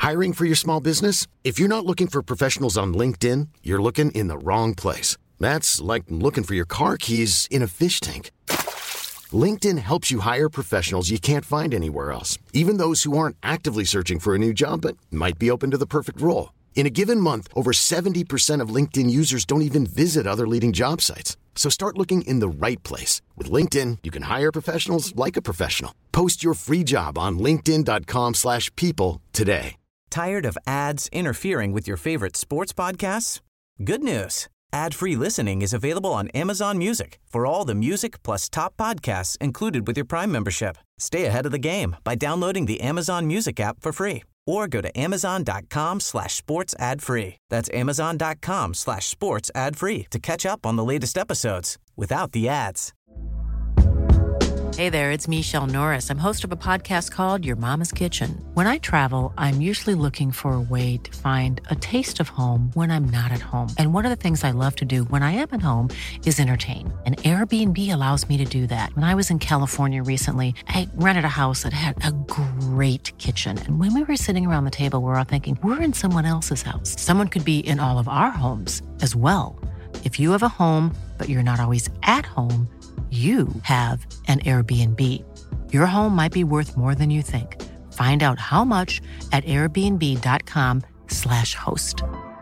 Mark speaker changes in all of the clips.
Speaker 1: Hiring for your small business? If you're not looking for professionals on LinkedIn, you're looking in the wrong place. That's like looking for your car keys in a fish tank. LinkedIn helps you hire professionals you can't find anywhere else, even those who aren't actively searching for a new job but might be open to the perfect role. In a given month, over 70% of LinkedIn users don't even visit other leading job sites. So start looking in the right place. With LinkedIn, you can hire professionals like a professional. Post your free job on linkedin.com/people today.
Speaker 2: Tired of ads interfering with your favorite sports podcasts? Good news. Ad-free listening is available on Amazon Music for all the music plus top podcasts included with your Prime membership. Stay ahead of the game by downloading the Amazon Music app for free or go to amazon.com/sports ad free. That's amazon.com/sports ad free to catch up on the latest episodes without the ads.
Speaker 3: Hey there, it's Michelle Norris. I'm host of a podcast called Your Mama's Kitchen. When I travel, I'm usually looking for a way to find a taste of home when I'm not at home. And one of the things I love to do when I am at home is entertain. And Airbnb allows me to do that. When I was in California recently, I rented a house that had a great kitchen. And when we were sitting around the table, we were all thinking, we're in someone else's house. Someone could be in all of our homes as well. If you have a home, but you're not always at home, you have an Airbnb. Your home might be worth more than you think. Find out how much at airbnb.com/host.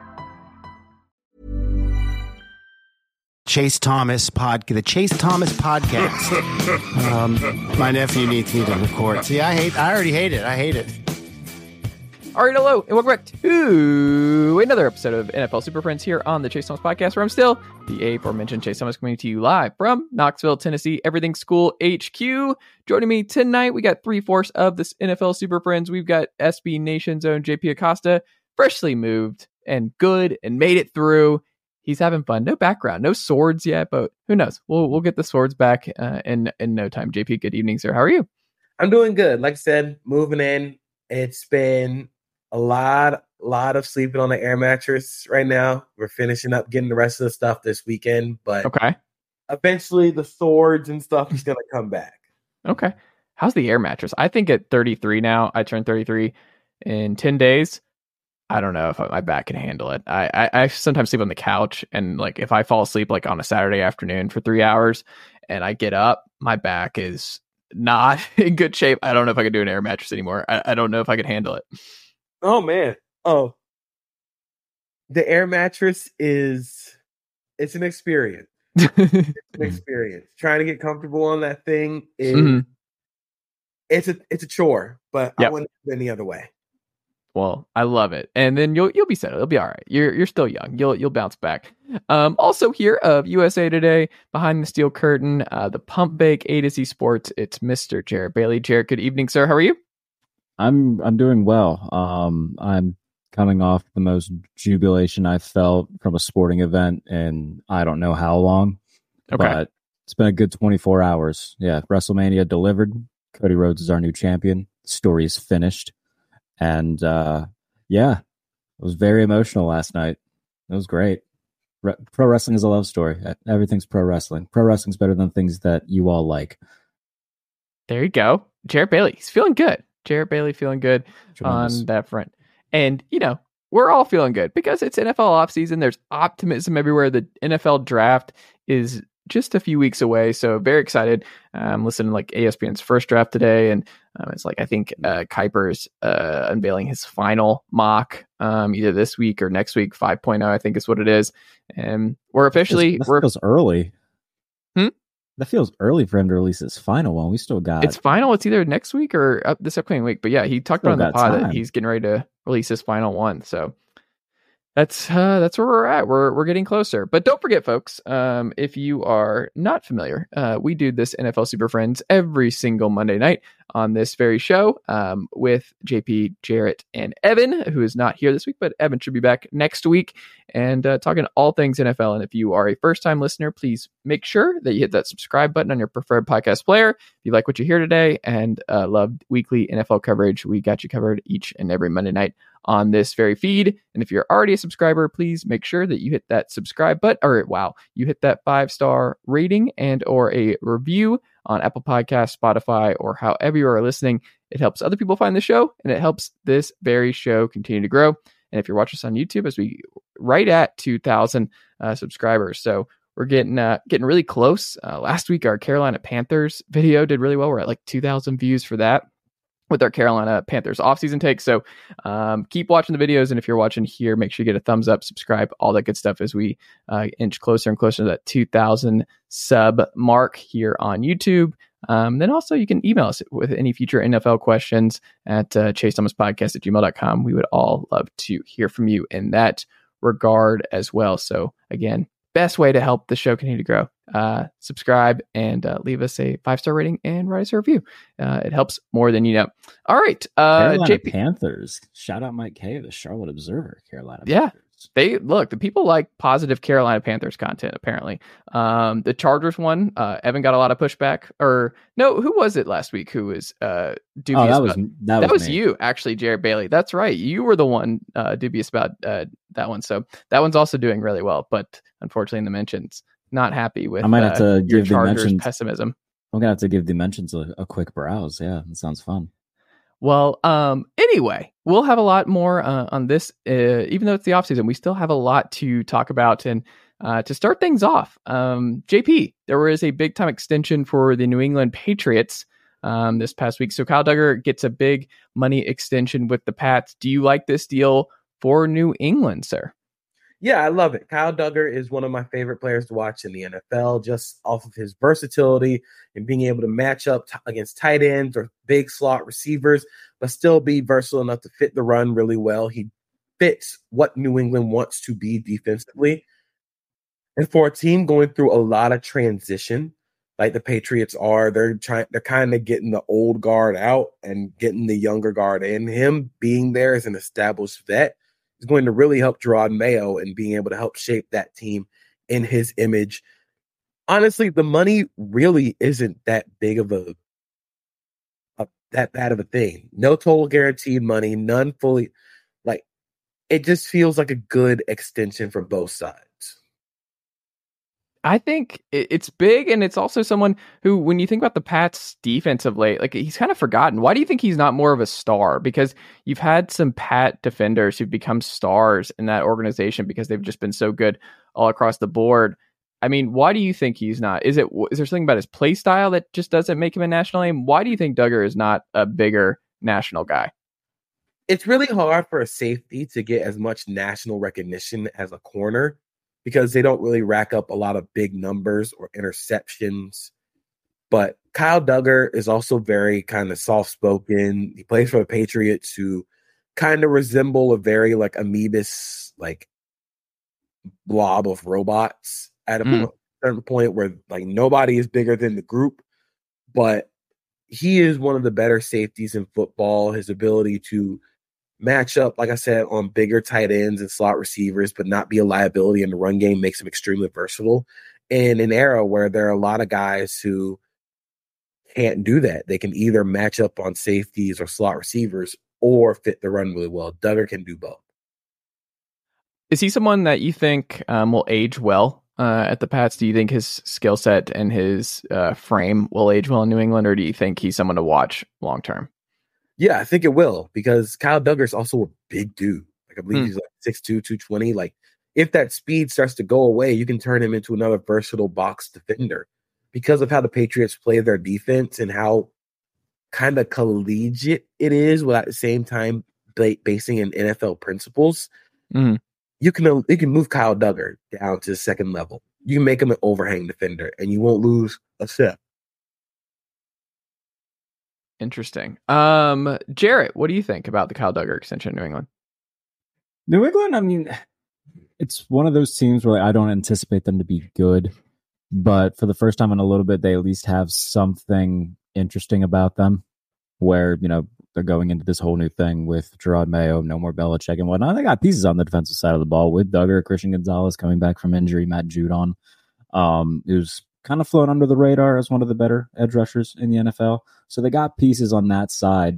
Speaker 4: Chase Thomas the Chase Thomas podcast. My nephew needs me to record. See, I already hate it. I hate it.
Speaker 5: All right, hello, and welcome back to another episode of NFL Super Friends here on the Chase Thomas Podcast, where I'm still the aforementioned Chase Thomas, coming to you live from Knoxville, Tennessee, Everything School HQ. Joining me tonight, we got 3/4 of this NFL Super Friends. We've got SB Nation's own JP Acosta, freshly moved and good and made it through. He's having fun. No background, no swords yet, but who knows? We'll get the swords back in no time. JP, good evening, sir. How are you?
Speaker 6: I'm doing good. Like I said, moving in. It's been a lot of sleeping on the air mattress right now. We're finishing up getting the rest of the stuff this weekend, but
Speaker 5: okay.
Speaker 6: Eventually the swords and stuff is going to come back.
Speaker 5: Okay. How's the air mattress? I think at 33 now, I turned 33 in 10 days. I don't know if my back can handle it. I sometimes sleep on the couch, and like if I fall asleep like on a Saturday afternoon for 3 hours and I get up, my back is not in good shape. I don't know if I could do an air mattress anymore. I don't know if I could handle it.
Speaker 6: Oh, man. Oh, the air mattress it's an experience. It's an experience. Trying to get comfortable on that thing is it's a chore, but I wouldn't do it any other way.
Speaker 5: Well, I love it. And then you'll be settled. You'll be all right. You're still young. You'll bounce back. Also here of USA Today, behind the steel curtain, the Pump Bake A to Z Sports. It's Mr. Jarrett Bailey. Jarrett, good evening, sir. How are you?
Speaker 7: I'm doing well. I'm coming off the most jubilation I've felt from a sporting event in I don't know how long.
Speaker 5: Okay.
Speaker 7: But it's been a good 24 hours. Yeah, WrestleMania delivered. Cody Rhodes is our new champion. The story is finished. And it was very emotional last night. It was great. Pro wrestling is a love story. Everything's pro wrestling. Pro wrestling's better than things that you all like.
Speaker 5: There you go. Jarrett Bailey. He's feeling good. Jarrett Bailey feeling good on that front. And, we're all feeling good because it's NFL offseason. There's optimism everywhere. The NFL draft is just a few weeks away. So very excited. I'm listening to like ESPN's first draft today. And it's like, I think Kuiper's unveiling his final mock either this week or next week. 5.0, I think is what it is. And we're officially...
Speaker 7: That feels early. That feels early for him to release his final one. We still got...
Speaker 5: It's final. It's either next week or this upcoming week. But yeah, he talked about on the pod that he's getting ready to release his final one. So that's where we're at. We're getting closer. But don't forget, folks, if you are not familiar, we do this NFL Super Friends every single Monday night on this very show with JP, Jarrett, and Evan, who is not here this week, but Evan should be back next week and talking all things NFL. And if you are a first-time listener, please make sure that you hit that subscribe button on your preferred podcast player. If you like what you hear today and love weekly NFL coverage, we got you covered each and every Monday night on this very feed. And if you're already a subscriber, please make sure that you hit that subscribe button, you hit that 5-star rating and or a review on Apple Podcasts, Spotify, or however you are listening. It helps other people find the show, and it helps this very show continue to grow. And if you're watching us on YouTube, as we right at 2,000 subscribers, so we're getting really close. Last week, our Carolina Panthers video did really well. We're at like 2,000 views for that with our Carolina Panthers offseason take. So keep watching the videos. And if you're watching here, make sure you get a thumbs up, subscribe, all that good stuff as we inch closer and closer to that 2,000 sub mark here on YouTube. Then also you can email us with any future NFL questions at chasethomaspodcast@gmail.com. We would all love to hear from you in that regard as well. So again, best way to help the show continue to grow, subscribe and leave us a 5-star rating and write us a review. It helps more than you know. All right.
Speaker 7: Carolina JP Panthers. Shout out Mike K of the Charlotte Observer. Carolina Panthers.
Speaker 5: The people like positive Carolina Panthers content, apparently. The Chargers one, Evan got a lot of pushback. Or no, who was it last week who was dubious? That was you, actually, Jared Bailey. That's right. You were the one dubious about that one. So that one's also doing really well, but unfortunately in the mentions, not happy with
Speaker 7: I might have to give the mentions
Speaker 5: pessimism.
Speaker 7: I'm gonna have to give the mentions a quick browse. Yeah, that sounds fun.
Speaker 5: Well, anyway, we'll have a lot more on this, even though it's the offseason. We still have a lot to talk about. And to start things off, JP, there was a big time extension for the New England Patriots this past week. So Kyle Dugger gets a big money extension with the Pats. Do you like this deal for New England, sir?
Speaker 6: Yeah, I love it. Kyle Dugger is one of my favorite players to watch in the NFL, just off of his versatility and being able to match up against tight ends or big slot receivers, but still be versatile enough to fit the run really well. He fits what New England wants to be defensively. And for a team going through a lot of transition, like the Patriots are, they're kind of getting the old guard out and getting the younger guard in. Him being there as an established vet is going to really help Gerard Mayo and being able to help shape that team in his image. Honestly, the money really isn't that big of that bad of a thing. No total guaranteed money, none fully. Like, it just feels like a good extension for both sides.
Speaker 5: I think it's big, and it's also someone who, when you think about the Pats' defense of late, like, he's kind of forgotten. Why do you think he's not more of a star? Because you've had some Pat defenders who've become stars in that organization because they've just been so good all across the board. I mean, why do you think he's not? Is there something about his play style that just doesn't make him a national name? Why do you think Dugger is not a bigger national guy?
Speaker 6: It's really hard for a safety to get as much national recognition as a corner, because they don't really rack up a lot of big numbers or interceptions. But Kyle Dugger is also very kind of soft-spoken. He plays for the Patriots, who kind of resemble a very like amoebus like blob of robots at a certain point where like nobody is bigger than the group. But he is one of the better safeties in football. His ability to match up, like I said, on bigger tight ends and slot receivers, but not be a liability in the run game makes him extremely versatile. In an era where there are a lot of guys who can't do that, they can either match up on safeties or slot receivers or fit the run really well. Dugger can do both.
Speaker 5: Is he someone that you think will age well at the Pats? Do you think his skill set and his frame will age well in New England, or do you think he's someone to watch long term?
Speaker 6: Yeah, I think it will, because Kyle Dugger is also a big dude. Like, I believe he's like 6'2", 220. Like, if that speed starts to go away, you can turn him into another versatile box defender because of how the Patriots play their defense and how kind of collegiate it is, while at the same time basing in NFL principles. You can move Kyle Dugger down to the second level. You can make him an overhang defender, and you won't lose a step.
Speaker 5: Interesting. Jarrett, what do you think about the Kyle Dugger extension in New England?
Speaker 7: New England, I mean, it's one of those teams where I don't anticipate them to be good, but for the first time in a little bit, they at least have something interesting about them, where, you know, they're going into this whole new thing with Gerard Mayo, no more Belichick and whatnot. They got pieces on the defensive side of the ball with Dugger, Christian Gonzalez coming back from injury, Matt Judon, who's kind of flown under the radar as one of the better edge rushers in the NFL. So they got pieces on that side.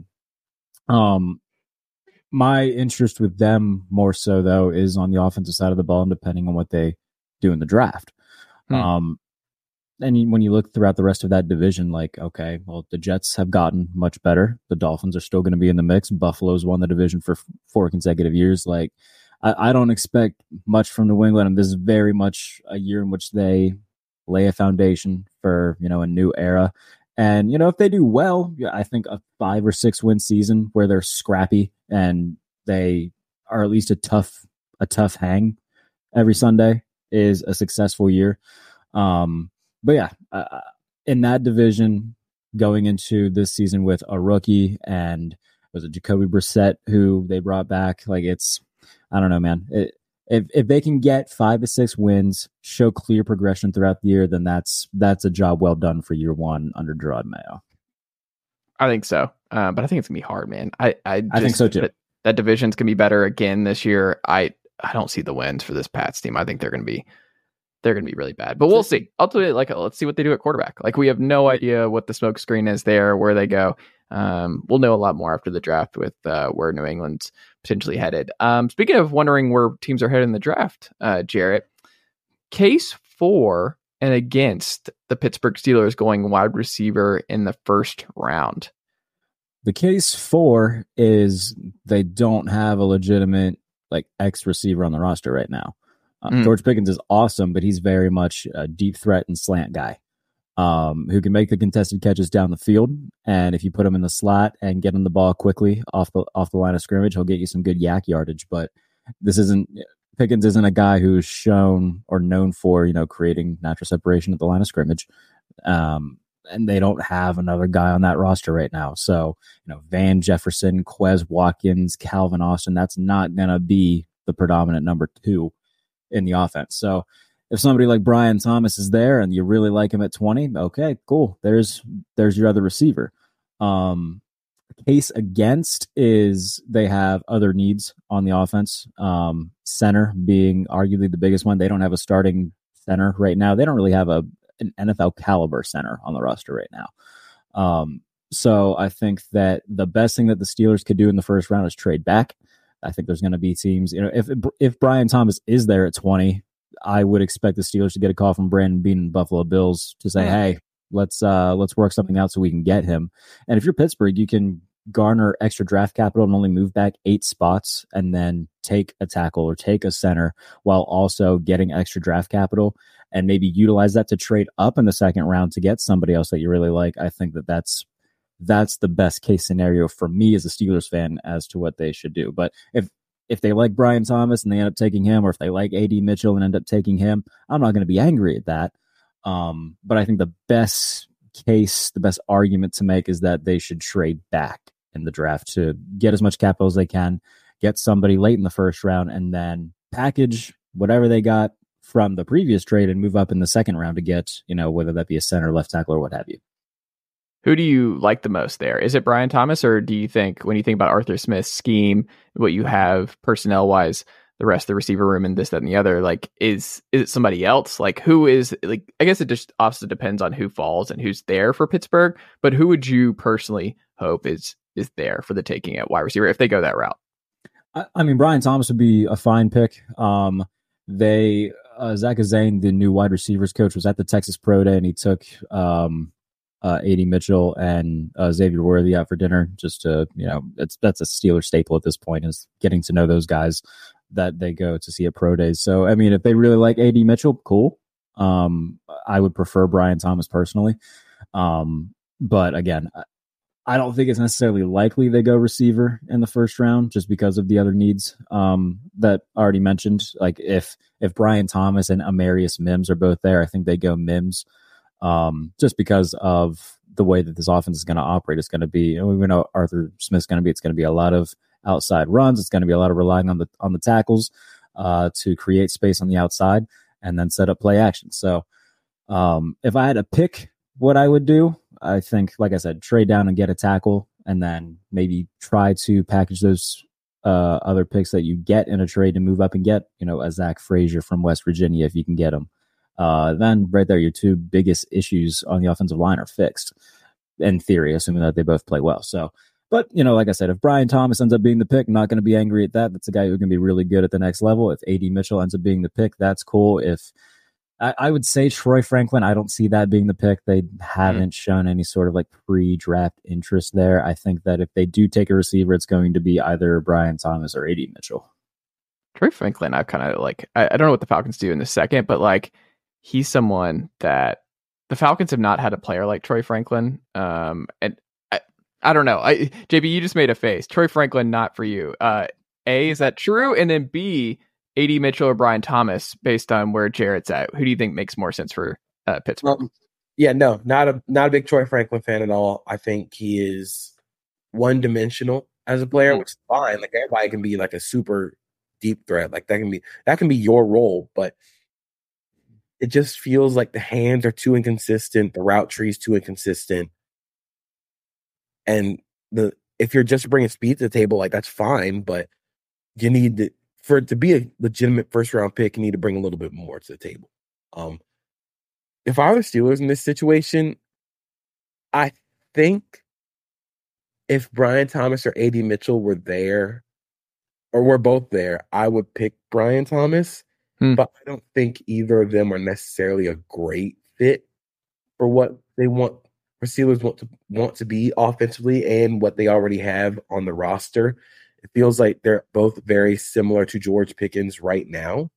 Speaker 7: My interest with them more so, though, is on the offensive side of the ball, and depending on what they do in the draft. and when you look throughout the rest of that division, like, okay, well, the Jets have gotten much better. The Dolphins are still going to be in the mix. Buffalo's won the division for 4 consecutive years. Like, I don't expect much from New England, and this is very much a year in which they lay a foundation for, a new era. And, if they do well, I think a 5 or 6 win season where they're scrappy and they are at least a tough hang every Sunday is a successful year. But yeah, in that division, going into this season with a rookie and was it Jacoby Brissett who they brought back? Like, I don't know, man. If they can get 5 to 6 wins, show clear progression throughout the year, then that's a job well done for year one under Gerard Mayo.
Speaker 5: I think so, but I think it's gonna be hard, man. I
Speaker 7: think so too.
Speaker 5: That division's gonna be better again this year. I don't see the wins for this Pats team. I think they're gonna be really bad, but we'll see. Ultimately, let's see what they do at quarterback. Like, we have no idea what the smoke screen is there, where they go. We'll know a lot more after the draft with where New England's potentially headed. Speaking of wondering where teams are headed in the draft, Jarrett, case for and against the Pittsburgh Steelers going wide receiver in the first round.
Speaker 7: The case for is they don't have a legitimate X receiver on the roster right now. George Pickens is awesome, but he's very much a deep threat and slant guy who can make the contested catches down the field. And if you put him in the slot and get him the ball quickly off the line of scrimmage, he'll get you some good yak yardage. But Pickens isn't a guy who's shown or known for, creating natural separation at the line of scrimmage. And they don't have another guy on that roster right now. So, Van Jefferson, Quez Watkins, Calvin Austin, that's not going to be the predominant number 2 in the offense. So if somebody like Brian Thomas is there and you really like him at 20, okay, cool. There's your other receiver. Case against is they have other needs on the offense. Center being arguably the biggest one. They don't have a starting center right now. They don't really have an NFL caliber center on the roster right now. So I think that the best thing that the Steelers could do in the first round is trade back. I think there's going to be teams, if Brian Thomas is there at 20, I would expect the Steelers to get a call from Brandon Beane and Buffalo Bills to say, hey, let's work something out so we can get him. And if you're Pittsburgh, you can garner extra draft capital and only move back 8 spots and then take a tackle or take a center while also getting extra draft capital and maybe utilize that to trade up in the second round to get somebody else that you really like. I think that's the best case scenario for me as a Steelers fan as to what they should do. But if they like Brian Thomas and they end up taking him, or if they like A.D. Mitchell and end up taking him, I'm not going to be angry at that. But I think the best case, the best argument to make is that they should trade back in the draft to get as much capital as they can, get somebody late in the first round, and then package whatever they got from the previous trade and move up in the second round to get, whether that be a center, left tackle, or what have you.
Speaker 5: Who do you like the most there? Is it Brian Thomas, or do you think, when you think about Arthur Smith's scheme, what you have personnel-wise, the rest of the receiver room and this, that, and the other, is it somebody else? Who is, I guess it just also depends on who falls and who's there for Pittsburgh, but who would you personally hope is there for the taking at wide receiver if they go that route?
Speaker 7: I mean, Brian Thomas would be a fine pick. Zach Zane, the new wide receivers coach, was at the Texas Pro Day, and he took A.D. Mitchell and Xavier Worthy out for dinner just to, that's a Steelers staple at this point, is getting to know those guys that they go to see at pro days. So, I mean, if they really like A.D. Mitchell, cool. I would prefer Brian Thomas personally. But again, I don't think it's necessarily likely they go receiver in the first round just because of the other needs that I already mentioned. Like if Brian Thomas and Amarius Mims are both there, I think they go Mims. Just because of the way that this offense is going to operate. It's going to be, we know Arthur Smith's going to be, it's going to be a lot of outside runs. It's going to be a lot of relying on the tackles to create space on the outside and then set up play action. So if I had to pick what I would do, I think, like I said, trade down and get a tackle, and then maybe try to package those other picks that you get in a trade to move up and get, a Zach Frazier from West Virginia if you can get him. Then right there, your 2 biggest issues on the offensive line are fixed, in theory, assuming that they both play well. So, but, like I said, if Brian Thomas ends up being the pick, I'm not going to be angry at that. That's a guy who can be really good at the next level. If A.D. Mitchell ends up being the pick, that's cool. If I would say Troy Franklin. I don't see that being the pick. They haven't shown any sort of like pre-draft interest there. I think that if they do take a receiver, it's going to be either Brian Thomas or A.D. Mitchell.
Speaker 5: Troy Franklin, I've kind of like, I don't know what the Falcons do in the second, but like he's someone that the Falcons have not had a player like Troy Franklin. And I don't know. JB, you just made a face. Troy Franklin, not for you. A, is that true? And then B, A.D. Mitchell or Brian Thomas, based on where Jarrett's at. Who do you think makes more sense for Pittsburgh?
Speaker 6: No, not a big Troy Franklin fan at all. I think he is one-dimensional as a player, which is fine. Like everybody can be like a super deep threat. Like that can be your role, but it just feels like the hands are too inconsistent, the route tree is too inconsistent, and if you're just bringing speed to the table, like that's fine, but you need for it to be a legitimate first round pick, you need to bring a little bit more to the table. If I were the Steelers in this situation, I think if Brian Thomas or A.D. Mitchell were there, or were both there, I would pick Brian Thomas. But I don't think either of them are necessarily a great fit for what they want. Steelers want to be offensively and what they already have on the roster. It feels like they're both very similar to George Pickens right now.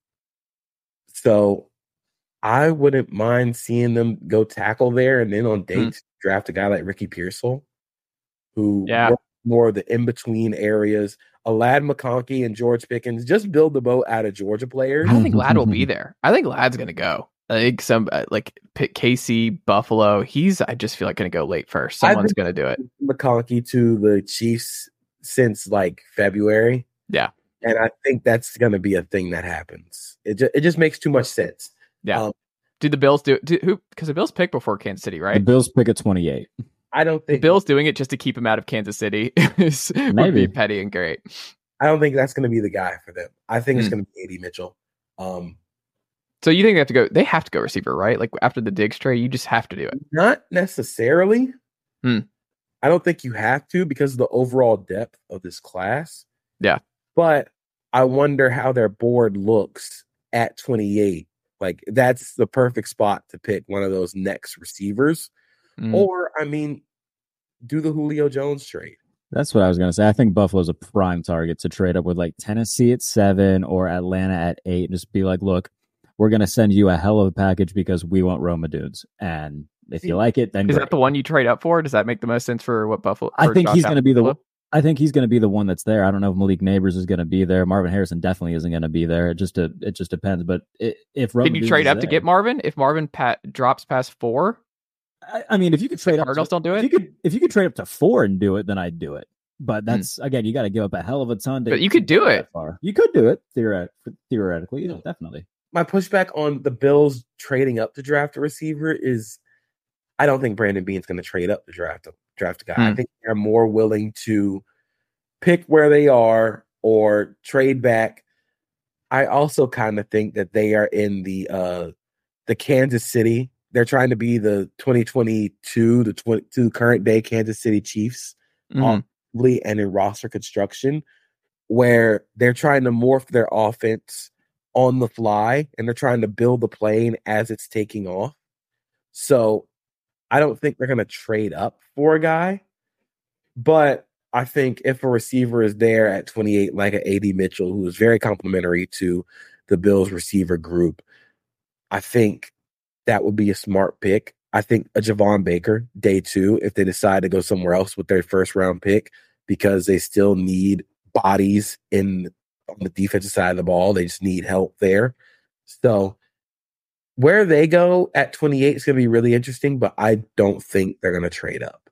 Speaker 6: So I wouldn't mind seeing them go tackle there and then on dates draft a guy like Ricky Pearsall, who works more of the in-between areas. Ladd McConkey and George Pickens, just build the boat out of Georgia players.
Speaker 5: I don't think Ladd will be there. I think Ladd's going to go. I think some like pick KC, Buffalo. I just feel like going to go late first. Someone's going to do it.
Speaker 6: McConkey to the Chiefs since like February.
Speaker 5: Yeah.
Speaker 6: And I think that's going to be a thing that happens. It just makes too much sense.
Speaker 5: Yeah. Do the Bills do who? Because the Bills pick before Kansas City, right?
Speaker 7: The Bills pick at 28.
Speaker 6: I don't think
Speaker 5: the Bills doing it just to keep him out of Kansas City would be petty and great.
Speaker 6: I don't think that's going to be the guy for them. I think it's going to be A.D. Mitchell.
Speaker 5: So you think they have to go receiver, right? Like after the Diggs trade, you just have to do it.
Speaker 6: Not necessarily. I don't think you have to because of the overall depth of this class.
Speaker 5: Yeah.
Speaker 6: But I wonder how their board looks at 28. Like that's the perfect spot to pick one of those next receivers. Or, I mean, do the Julio Jones trade.
Speaker 7: That's what I was going to say. I think Buffalo's a prime target to trade up with like Tennessee at 7 or Atlanta at 8 and just be like, look, we're going to send you a hell of a package because we want Roma dudes. And if you like it, then
Speaker 5: is that the one you trade up for? Does that make the most sense for what Buffalo?
Speaker 7: I think he's going to be the one that's there. I don't know if Malik Neighbors is going to be there. Marvin Harrison definitely isn't going to be there. It just depends. But if Roma
Speaker 5: can you trade up to get Marvin? If Marvin drops past 4?
Speaker 7: I mean, if you could trade up,
Speaker 5: Cardinals don't do it.
Speaker 7: If you could trade up to 4 and do it, then I'd do it. But that's again, you got to give up a hell of a ton.
Speaker 5: But you could do it.
Speaker 7: You could do it theoretically, definitely.
Speaker 6: My pushback on the Bills trading up to draft a receiver is, I don't think Brandon Beane's going to trade up to draft a guy. I think they're more willing to pick where they are or trade back. I also kind of think that they are in the Kansas City. They're trying to be the 2022 to current day Kansas City Chiefs, offensively and in roster construction, where they're trying to morph their offense on the fly and they're trying to build the plane as it's taking off. So I don't think they're going to trade up for a guy, but I think if a receiver is there at 28, like an A.D. Mitchell, who is very complimentary to the Bills receiver group, I think that would be a smart pick. I think a Javon Baker, day 2, if they decide to go somewhere else with their first round pick, because they still need bodies on the defensive side of the ball. They just need help there. So where they go at 28 is going to be really interesting, but I don't think they're going to trade up.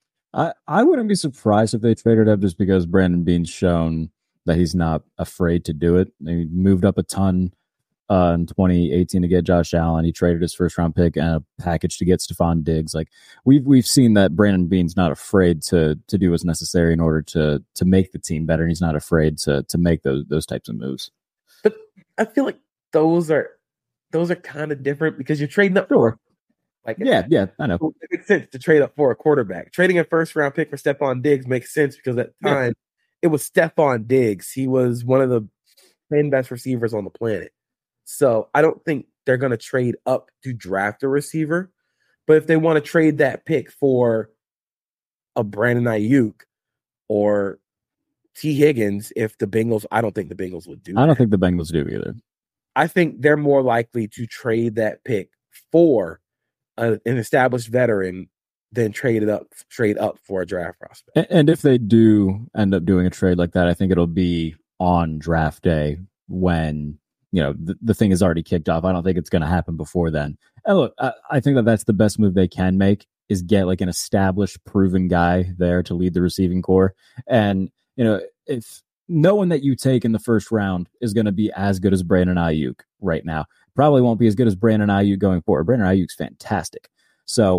Speaker 7: I wouldn't be surprised if they traded up just because Brandon Beane's shown that he's not afraid to do it. He moved up a ton in 2018 to get Josh Allen. He traded his first round pick and a package to get Stephon Diggs. Like we've seen that Brandon Beane's not afraid to do what's necessary in order to make the team better. And he's not afraid to make those types of moves.
Speaker 6: But I feel like those are kind of different because you're trading up for like
Speaker 7: yeah, I know.
Speaker 6: It makes sense to trade up for a quarterback. Trading a first round pick for Stephon Diggs makes sense because at the time it was Stephon Diggs. He was one of the 10 best receivers on the planet. So I don't think they're going to trade up to draft a receiver. But if they want to trade that pick for a Brandon Ayuk or T. Higgins, if the Bengals, I don't think the Bengals would do that.
Speaker 7: I don't think the Bengals do either.
Speaker 6: I think they're more likely to trade that pick for an established veteran than trade up for a draft prospect.
Speaker 7: And if they do end up doing a trade like that, I think it'll be on draft day when, you know, the thing is already kicked off. I don't think it's going to happen before then. And look, I think that that's the best move they can make, is get like an established, proven guy there to lead the receiving core. And, you know, if no one that you take in the first round is going to be as good as Brandon Ayuk right now, probably won't be as good as Brandon Ayuk going forward. Brandon Ayuk's fantastic. So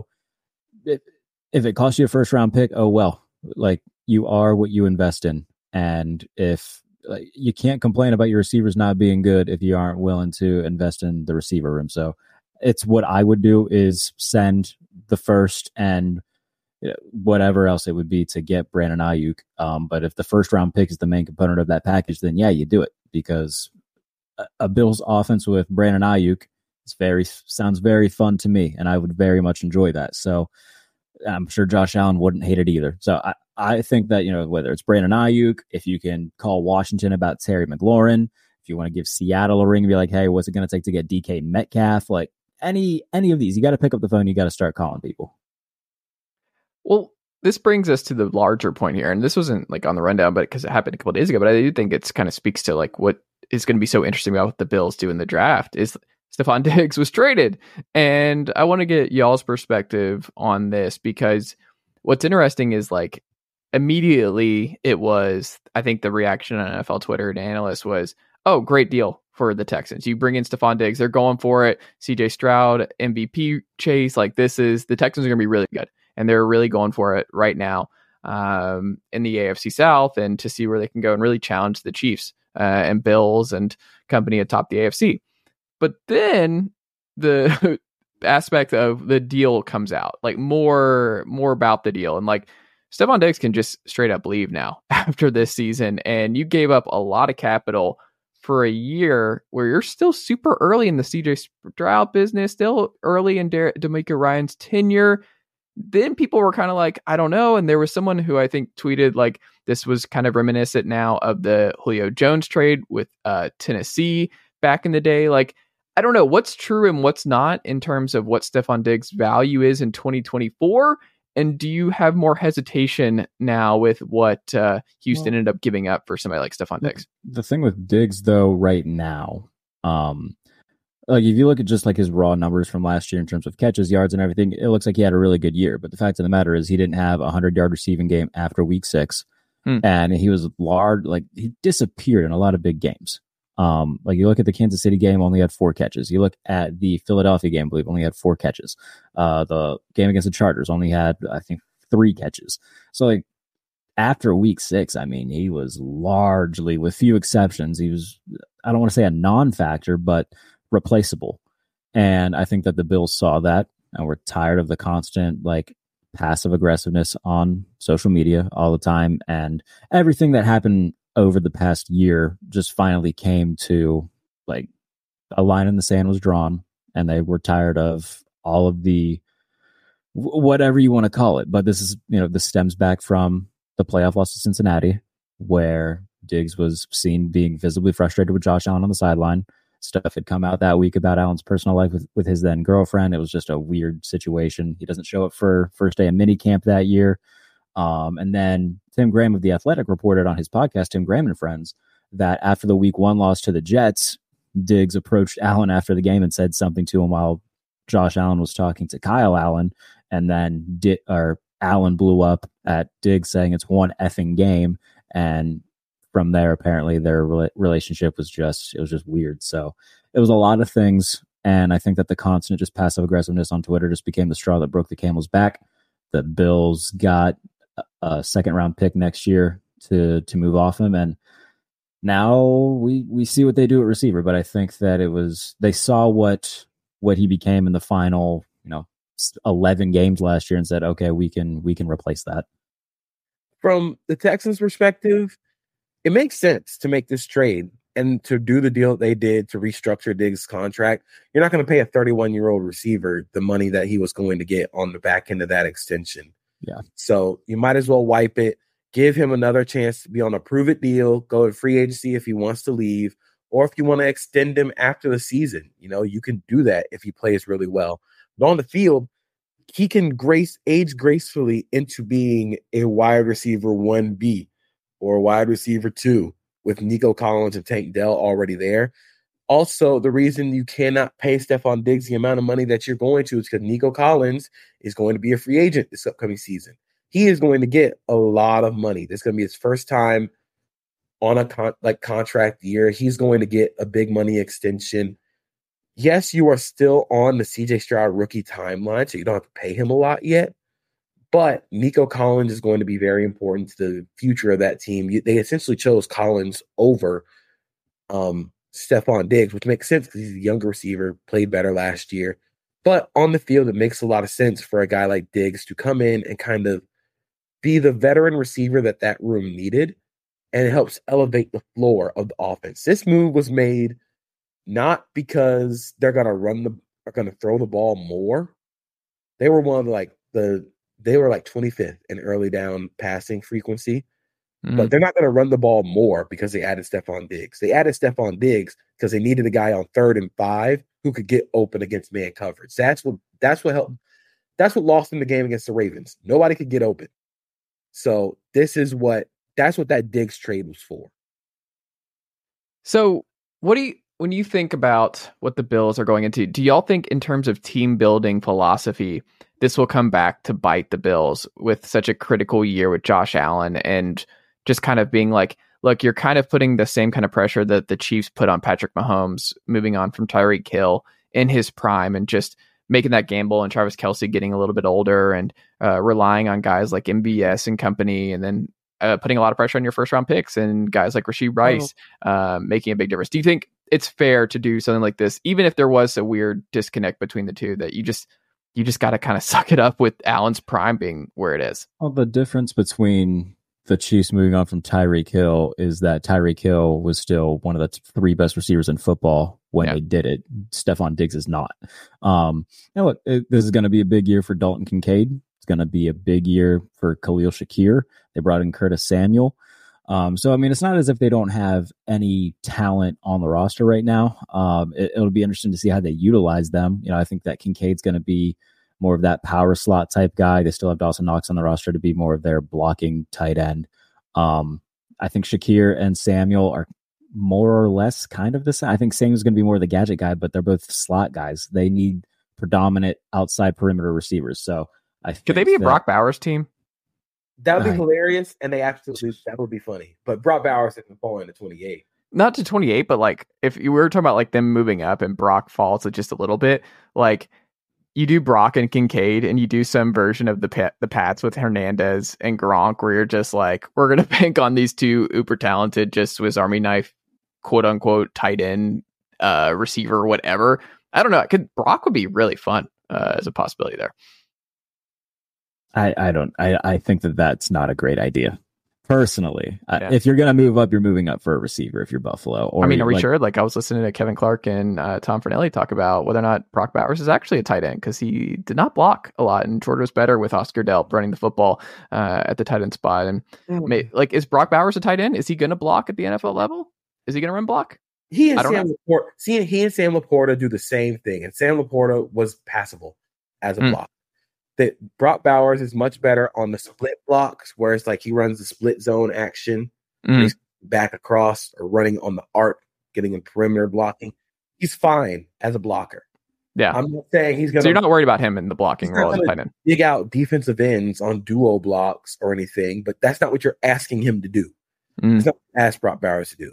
Speaker 7: if it costs you a first round pick, oh, well, like, you are what you invest in. And if you can't complain about your receivers not being good if you aren't willing to invest in the receiver room. So it's what I would do, is send the first and whatever else it would be to get Brandon Ayuk. But if the first round pick is the main component of that package, then yeah, you do it, because a Bills offense with Brandon Ayuk sounds very fun to me, and I would very much enjoy that. So I'm sure Josh Allen wouldn't hate it either. So I think that, you know, whether it's Brandon Ayuk, if you can call Washington about Terry McLaurin, if you want to give Seattle a ring and be like, hey, what's it going to take to get DK Metcalf? Like any of these, you got to pick up the phone. You got to start calling people.
Speaker 5: Well, this brings us to the larger point here. And this wasn't like on the rundown, but because it happened a couple of days ago, but I do think it's kind of speaks to like what is going to be so interesting about what the Bills do in the draft is Stephon Diggs was traded. And I want to get y'all's perspective on this, because what's interesting is like immediately it was, I think the reaction on NFL Twitter to analysts was, oh, great deal for the Texans. You bring in Stephon Diggs, they're going for it. CJ Stroud, MVP chase, like the Texans are going to be really good. And they're really going for it right now in the AFC South, and to see where they can go and really challenge the Chiefs and Bills and company atop the AFC. But then the aspect of the deal comes out, like more about the deal. And like Stephon Diggs can just straight up leave now after this season. And you gave up a lot of capital for a year where you're still super early in the CJ Stroud business, still early in D'Amico Ryan's tenure. Then people were kind of like, I don't know. And there was someone who I think tweeted like this was kind of reminiscent now of the Julio Jones trade with Tennessee back in the day. Like, I don't know what's true and what's not in terms of what Stephon Diggs' value is in 2024. And do you have more hesitation now with what Houston ended up giving up for somebody like Stephon Diggs?
Speaker 7: The thing with Diggs, though, right now, like if you look at just like his raw numbers from last year in terms of catches, yards, and everything, it looks like he had a really good year. But the fact of the matter is he didn't have a 100-yard receiving game after week 6. And he was large, like he disappeared in a lot of big games. Like you look at the Kansas City game, only had 4 catches. You look at the Philadelphia game, I believe only had 4 catches. The game against the Chargers only had, I think, 3 catches. So like after week 6, I mean, he was largely, with few exceptions, he was, I don't want to say a non-factor, but replaceable. And I think that the Bills saw that and were tired of the constant like passive aggressiveness on social media all the time. And everything that happened over the past year just finally came to like a line in the sand was drawn, and they were tired of all of the whatever you want to call it. But this is, you know, this stems back from the playoff loss to Cincinnati, where Diggs was seen being visibly frustrated with Josh Allen on the sideline. Stuff had come out that week about Allen's personal life with his then girlfriend. It was just a weird situation. He doesn't show up for first day of minicamp that year. And then Tim Graham of The Athletic reported on his podcast, Tim Graham and Friends, that after the week 1 loss to the Jets, Diggs approached Allen after the game and said something to him while Josh Allen was talking to Kyle Allen. And then Allen blew up at Diggs saying it's one effing game. And from there, apparently their relationship was just weird. So it was a lot of things. And I think that the constant just passive aggressiveness on Twitter just became the straw that broke the camel's back. The Bills got a second-round pick next year to move off him. And now we see what they do at receiver. But I think that they saw what he became in the final, 11 games last year and said, okay, we can replace that.
Speaker 6: From the Texans' perspective, it makes sense to make this trade and to do the deal that they did to restructure Diggs' contract, you're not going to pay a 31-year-old receiver the money that he was going to get on the back end of that extension.
Speaker 7: Yeah.
Speaker 6: So you might as well wipe it, give him another chance to be on a prove-it deal, go to free agency if he wants to leave, or if you want to extend him after the season. You can do that if he plays really well. But on the field, he can age gracefully into being a wide receiver 1B or a wide receiver 2 with Nico Collins and Tank Dell already there. Also, the reason you cannot pay Stephon Diggs the amount of money that you're going to is because Nico Collins is going to be a free agent this upcoming season. He is going to get a lot of money. This is going to be his first time on a contract year. He's going to get a big money extension. Yes, you are still on the CJ Stroud rookie timeline, so you don't have to pay him a lot yet. But Nico Collins is going to be very important to the future of that team. They essentially chose Collins over Stephon Diggs, which makes sense because he's a younger receiver, played better last year. But on the field, it makes a lot of sense for a guy like Diggs to come in and kind of be the veteran receiver that room needed, and it helps elevate the floor of the offense. This move was made not because they're going to throw the ball more. They were they were like 25th in early down passing frequency. But they're not going to run the ball more because they added Stephon Diggs. They added Stephon Diggs because they needed a guy on 3rd and 5 who could get open against man coverage. That's what helped. That's what lost them the game against the Ravens. Nobody could get open. So that's what that Diggs trade was for.
Speaker 5: So when you think about what the Bills are going into, do y'all think in terms of team building philosophy, this will come back to bite the Bills with such a critical year with Josh Allen and just kind of being like, look, you're kind of putting the same kind of pressure that the Chiefs put on Patrick Mahomes, moving on from Tyreek Hill in his prime and just making that gamble, and Travis Kelce getting a little bit older and relying on guys like MVS and company, and then putting a lot of pressure on your first round picks and guys like Rashee Rice making a big difference. Do you think it's fair to do something like this, even if there was a weird disconnect between the two, that you just got to kind of suck it up with Allen's prime being where it is?
Speaker 7: Well, the difference between the Chiefs moving on from Tyreek Hill is that Tyreek Hill was still one of the 3 best receivers in football when they did it. Stephon Diggs is not. Look, this is going to be a big year for Dalton Kincaid. It's going to be a big year for Khalil Shakir. They brought in Curtis Samuel. So, I mean, it's not as if they don't have any talent on the roster right now. It'll be interesting to see how they utilize them. I think that Kincaid's going to be more of that power slot type guy. They still have Dawson Knox on the roster to be more of their blocking tight end. I think Shakir and Samuel are more or less kind of the same. I think Samuel's going to be more of the gadget guy, but they're both slot guys. They need predominant outside perimeter receivers. So
Speaker 5: could they be a Brock Bowers team?
Speaker 6: That would be hilarious, and that would be funny. But Brock Bowers isn't falling to 28.
Speaker 5: Not to 28, but like if you were talking about like them moving up and Brock falls to just a little bit, like you do Brock and Kincaid, and you do some version of the Pats with Hernandez and Gronk, where you're just like, we're going to bank on these 2 uber talented, just Swiss Army knife, quote unquote, tight end, receiver, whatever. I don't know. Brock would be really fun as a possibility there.
Speaker 7: I think that's not a great idea. Personally, if you're going to move up, you're moving up for a receiver if you're Buffalo. Or
Speaker 5: are we sure? Like I was listening to Kevin Clark and Tom Fornelli talk about whether or not Brock Bowers is actually a tight end, because he did not block a lot, and Jordan was better with Oscar Delp running the football at the tight end spot. And is Brock Bowers a tight end? Is he going to block at the NFL level? Is he going to run block?
Speaker 6: He and Sam Laporta do the same thing, and Sam Laporta was passable as a block. That Brock Bowers is much better on the split blocks, where it's like he runs the split zone action, he's back across or running on the arc, getting in perimeter blocking. He's fine as a blocker.
Speaker 5: Yeah,
Speaker 6: I'm not saying he's going.
Speaker 5: So you're not worried about him in the blocking role as a tight end.
Speaker 6: Dig out defensive ends on duo blocks or anything, but that's not what you're asking him to do. It's not what you ask Brock Bowers to do.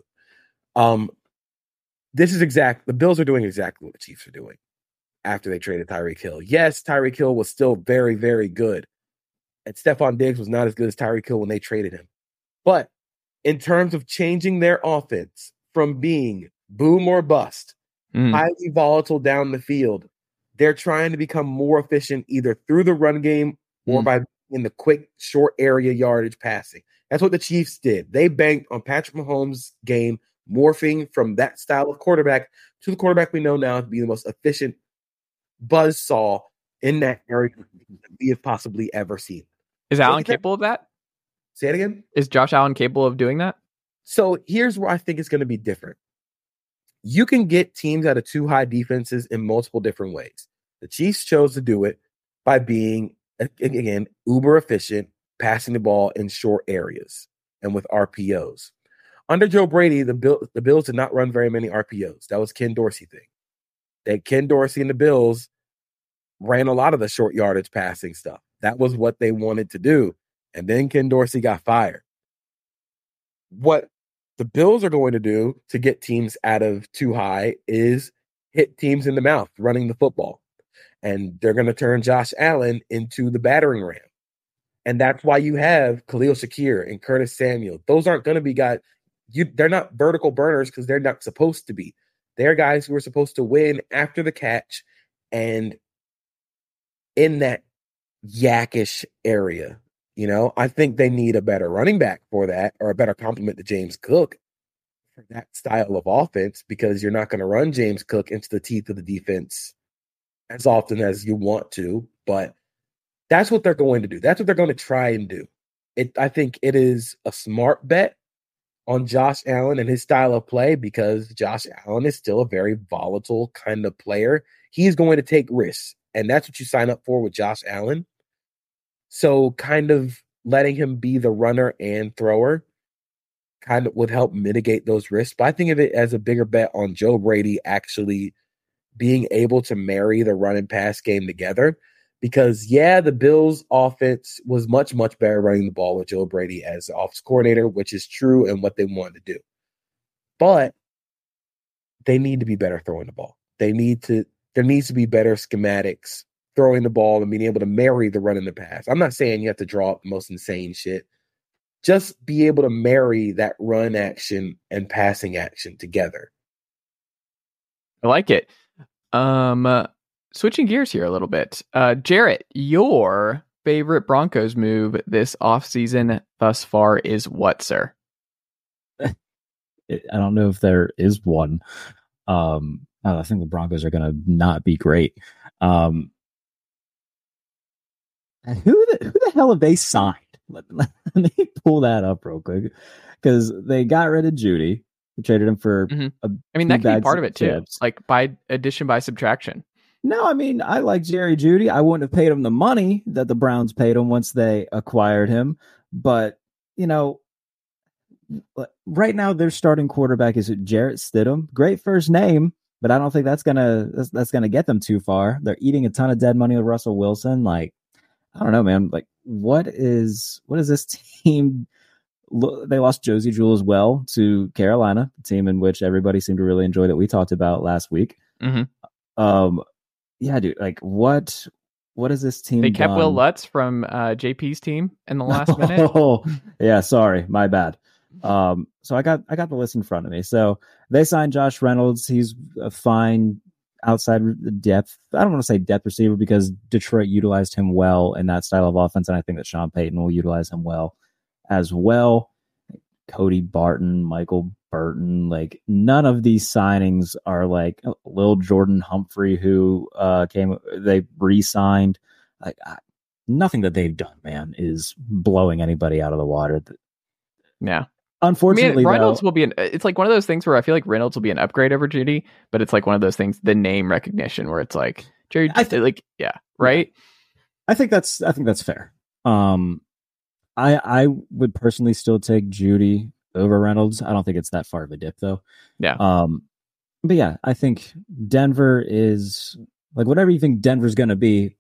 Speaker 6: The Bills are doing exactly what the Chiefs are doing after they traded Tyreek Hill. Yes, Tyreek Hill was still very, very good. And Stephon Diggs was not as good as Tyreek Hill when they traded him. But in terms of changing their offense from being boom or bust, highly volatile down the field, they're trying to become more efficient either through the run game or by in the quick, short area yardage passing. That's what the Chiefs did. They banked on Patrick Mahomes' game morphing from that style of quarterback to the quarterback we know now to be the most efficient buzzsaw in that area we have possibly ever seen.
Speaker 5: Is Allen capable of that?
Speaker 6: Say it again.
Speaker 5: Is Josh Allen capable of doing that?
Speaker 6: So here's where I think it's going to be different. You can get teams out of too high defenses in multiple different ways. The Chiefs chose to do it by being, again, uber efficient, passing the ball in short areas and with RPOs. Under Joe Brady, the Bills did not run very many RPOs. That was Ken Dorsey thing. Ken Dorsey and the Bills ran a lot of the short yardage passing stuff. That was what they wanted to do. And then Ken Dorsey got fired. What the Bills are going to do to get teams out of too high is hit teams in the mouth running the football. And they're going to turn Josh Allen into the battering ram. And that's why you have Khalil Shakir and Curtis Samuel. Those aren't going to be guys. They're not vertical burners because they're not supposed to be. They're guys who are supposed to win after the catch and in that yakkish area. You know, I think they need a better running back for that, or a better complement to James Cook for that style of offense, because you're not going to run James Cook into the teeth of the defense as often as you want to. But that's what they're going to do. That's what they're going to try and do. I think it is a smart bet on Josh Allen and his style of play, because Josh Allen is still a very volatile kind of player. He's going to take risks, and that's what you sign up for with Josh Allen. So kind of letting him be the runner and thrower kind of would help mitigate those risks. But I think of it as a bigger bet on Joe Brady actually being able to marry the run and pass game together. Because, yeah, the Bills' offense was much, much better running the ball with Joe Brady as the offense coordinator, which is true and what they wanted to do. But they need to be better throwing the ball. There needs to be better schematics throwing the ball and being able to marry the run and the pass. I'm not saying you have to draw up the most insane shit. Just be able to marry that run action and passing action together.
Speaker 5: I like it. Switching gears here a little bit. Jarrett, your favorite Broncos move this offseason thus far is what, sir?
Speaker 7: I don't know if there is one. I think the Broncos are going to not be great. And who the hell have they signed? Let me pull that up real quick, because they got rid of Judy. They traded him for
Speaker 5: that could be part of it too, chips. Like by addition by subtraction.
Speaker 7: No, I mean, I like Jerry Jeudy. I wouldn't have paid him the money that the Browns paid him once they acquired him. But, you know, right now their starting quarterback is Jarrett Stidham. Great first name, but I don't think that's gonna get them too far. They're eating a ton of dead money with Russell Wilson. Like, I don't know, man. Like, what is this team? They lost Josie Jewell as well to Carolina, the team in which everybody seemed to really enjoy that we talked about last week.
Speaker 5: Mm-hmm.
Speaker 7: Yeah, dude. Like, what is this team?
Speaker 5: They kept Will Lutz from JP's team in the last minute.
Speaker 7: Oh, yeah. Sorry, my bad. So I got the list in front of me. So they signed Josh Reynolds. He's a fine outside depth. I don't want to say depth receiver, because Detroit utilized him well in that style of offense, and I think that Sean Payton will utilize him well as well. Cody Barton, Michael Burton, like none of these signings are like Lil Jordan Humphrey, who they re-signed. Like nothing that they've done, man, is blowing anybody out of the water.
Speaker 5: Yeah.
Speaker 7: Unfortunately,
Speaker 5: Reynolds will be it's like one of those things where I feel like Reynolds will be an upgrade over Judy, but it's like one of those things, the name recognition, where it's like Jerry, right?
Speaker 7: I think that's fair. I would personally still take Judy over Reynolds. I don't think it's that far of a dip, though.
Speaker 5: Yeah.
Speaker 7: But yeah, I think Denver is like whatever you think Denver's going to be,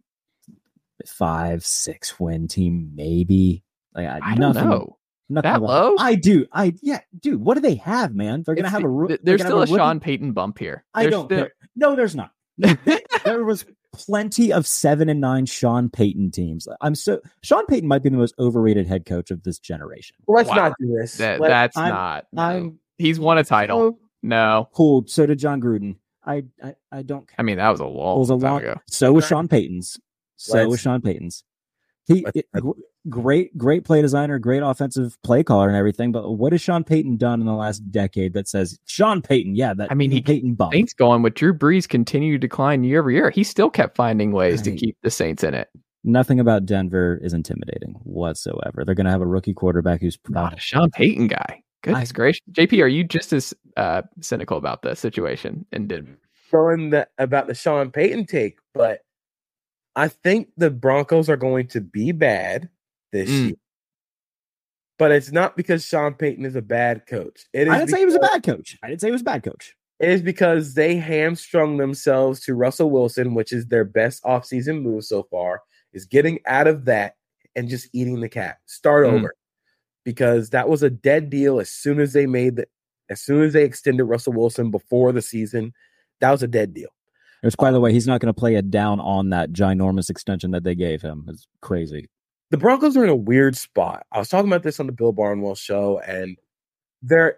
Speaker 7: 5-6 win team, maybe. Like
Speaker 5: I don't know. That low?
Speaker 7: Dude, what do they have, man? They're going to have
Speaker 5: there's still a Sean Payton bump here.
Speaker 7: I don't care. No, there's not. There was plenty of 7-9 Sean Payton teams. Sean Payton might be the most overrated head coach of this generation.
Speaker 6: Let's not do this.
Speaker 5: He's won a title. No.
Speaker 7: Cool. So did John Gruden. I don't care.
Speaker 5: I mean, that was a long time ago.
Speaker 7: So was Sean Payton's. Sean Payton's. great play designer, great offensive play caller and everything. But what has Sean Payton done in the last decade that says Sean Payton? Yeah, that Payton bump.
Speaker 5: Saints going with Drew Brees continue to decline year over year. He still kept finding ways to keep the Saints in it.
Speaker 7: Nothing about Denver is intimidating whatsoever. They're going to have a rookie quarterback who's
Speaker 5: not a Sean Payton guy. Goodness gracious. JP, are you just as cynical about the situation in Denver?
Speaker 6: About the Sean Payton take, but I think the Broncos are going to be bad this year. But it's not because Sean Payton is a bad coach.
Speaker 7: I didn't say he was a bad coach.
Speaker 6: It is because they hamstrung themselves to Russell Wilson, which is their best offseason move so far, is getting out of that and just eating the cap. Start over. Because that was a dead deal as soon as they extended Russell Wilson before the season. That was a dead deal.
Speaker 7: Which, by the way, he's not going to play it down on that ginormous extension that they gave him. It's crazy.
Speaker 6: The Broncos are in a weird spot. I was talking about this on the Bill Barnwell show, and they're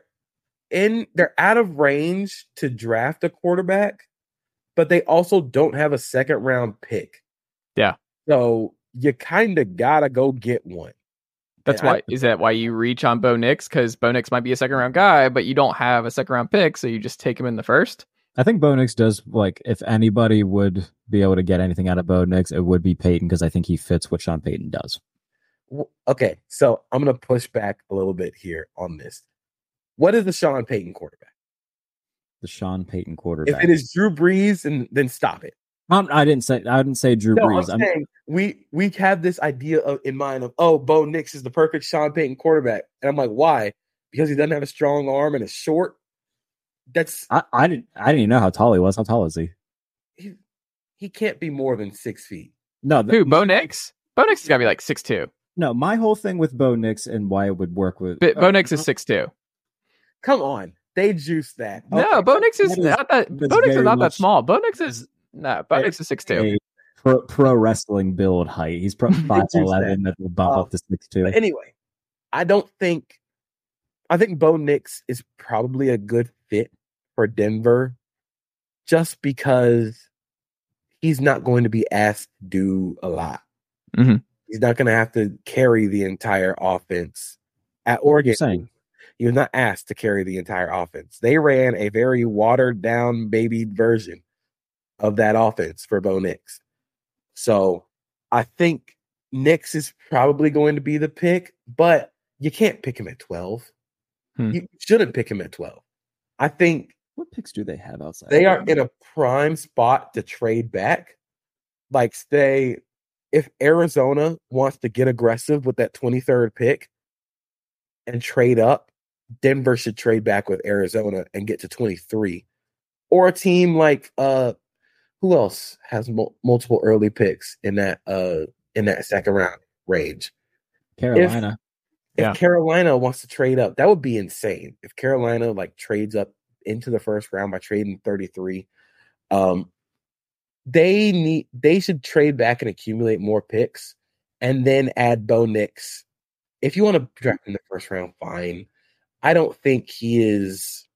Speaker 6: out of range to draft a quarterback, but they also don't have a second round pick.
Speaker 5: Yeah.
Speaker 6: So you kind of gotta go get one.
Speaker 5: That's why. Is that why you reach on Bo Nix? Because Bo Nix might be a second round guy, but you don't have a second round pick, so you just take him in the first.
Speaker 7: I think Bo Nix does, like, if anybody would be able to get anything out of Bo Nix, it would be Payton, because I think he fits what Sean Payton does.
Speaker 6: Okay, so I'm going to push back a little bit here on this. What is the Sean Payton quarterback?
Speaker 7: The Sean Payton quarterback.
Speaker 6: If it is Drew Brees, then stop it.
Speaker 7: I didn't say Drew Brees.
Speaker 6: I'm saying we have this idea in mind of, Bo Nix is the perfect Sean Payton quarterback. And I'm like, why? Because he doesn't have a strong arm and is short?
Speaker 7: I didn't even know how tall he was. How tall is he?
Speaker 6: He can't be more than 6 feet.
Speaker 5: No, Bo Nix? Bo Nix has got to be like 6'2".
Speaker 7: No, my whole thing with Bo Nix and why it would work with
Speaker 5: Bo Nix is 6'2".
Speaker 6: Come on, they juiced that.
Speaker 5: No, okay. Bo Nix is not that. Bo Nix is not that small. Bo Nix is 6'2".
Speaker 7: Pro wrestling build height. He's probably 5'11", that will bump up to 6'2".
Speaker 6: But anyway, I think Bo Nix is probably a good fit for Denver, just because he's not going to be asked to do a lot.
Speaker 5: Mm-hmm.
Speaker 6: He's not going to have to carry the entire offense. At Oregon, he was not asked to carry the entire offense. They ran a very watered down, babied version of that offense for Bo Nix. So I think Nix is probably going to be the pick, but you can't pick him at 12. You shouldn't pick him at 12. I think.
Speaker 7: What picks do they have outside?
Speaker 6: They are in a prime spot to trade back. Like, say, if Arizona wants to get aggressive with that 23rd pick and trade up, Denver should trade back with Arizona and get to 23. Or a team like who else has multiple early picks in that second round range?
Speaker 7: Carolina.
Speaker 6: If Carolina wants to trade up, that would be insane. If Carolina trades up into the first round by trading 33, they should trade back and accumulate more picks and then add Bo Nix. If you want to draft in the first round, fine. I don't think he is.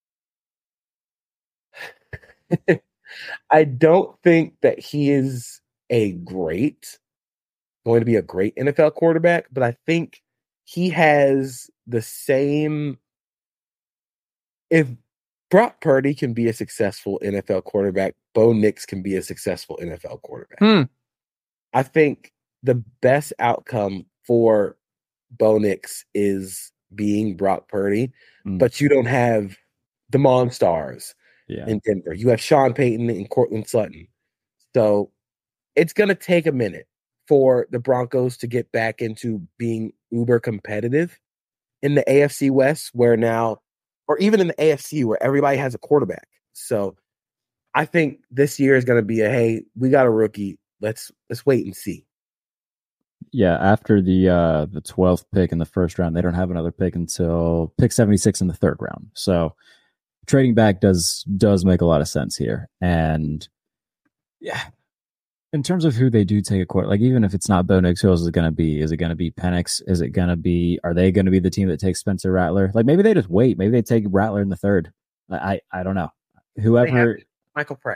Speaker 6: I don't think that he is going to be a great NFL quarterback, but I think he has the same. If Brock Purdy can be a successful NFL quarterback, Bo Nix can be a successful NFL quarterback. I think the best outcome for Bo Nix is being Brock Purdy, but you don't have the Monstars in Denver. You have Sean Payton and Cortland Sutton. So it's going to take a minute for the Broncos to get back into being uber competitive in the AFC West, where now, or even in the AFC, where everybody has a quarterback. So I think this year is going to be hey, we got a rookie. Let's wait and see.
Speaker 7: Yeah, after the 12th pick in the first round, they don't have another pick until pick 76 in the third round. So trading back does make a lot of sense here. And yeah, in terms of who they do take a court, like even if it's not Bo Nix, who else is it going to be? Is it going to be Penix? Are they going to be the team that takes Spencer Rattler? Like maybe they just wait. Maybe they take Rattler in the third. I don't know. Whoever.
Speaker 6: Michael Pratt.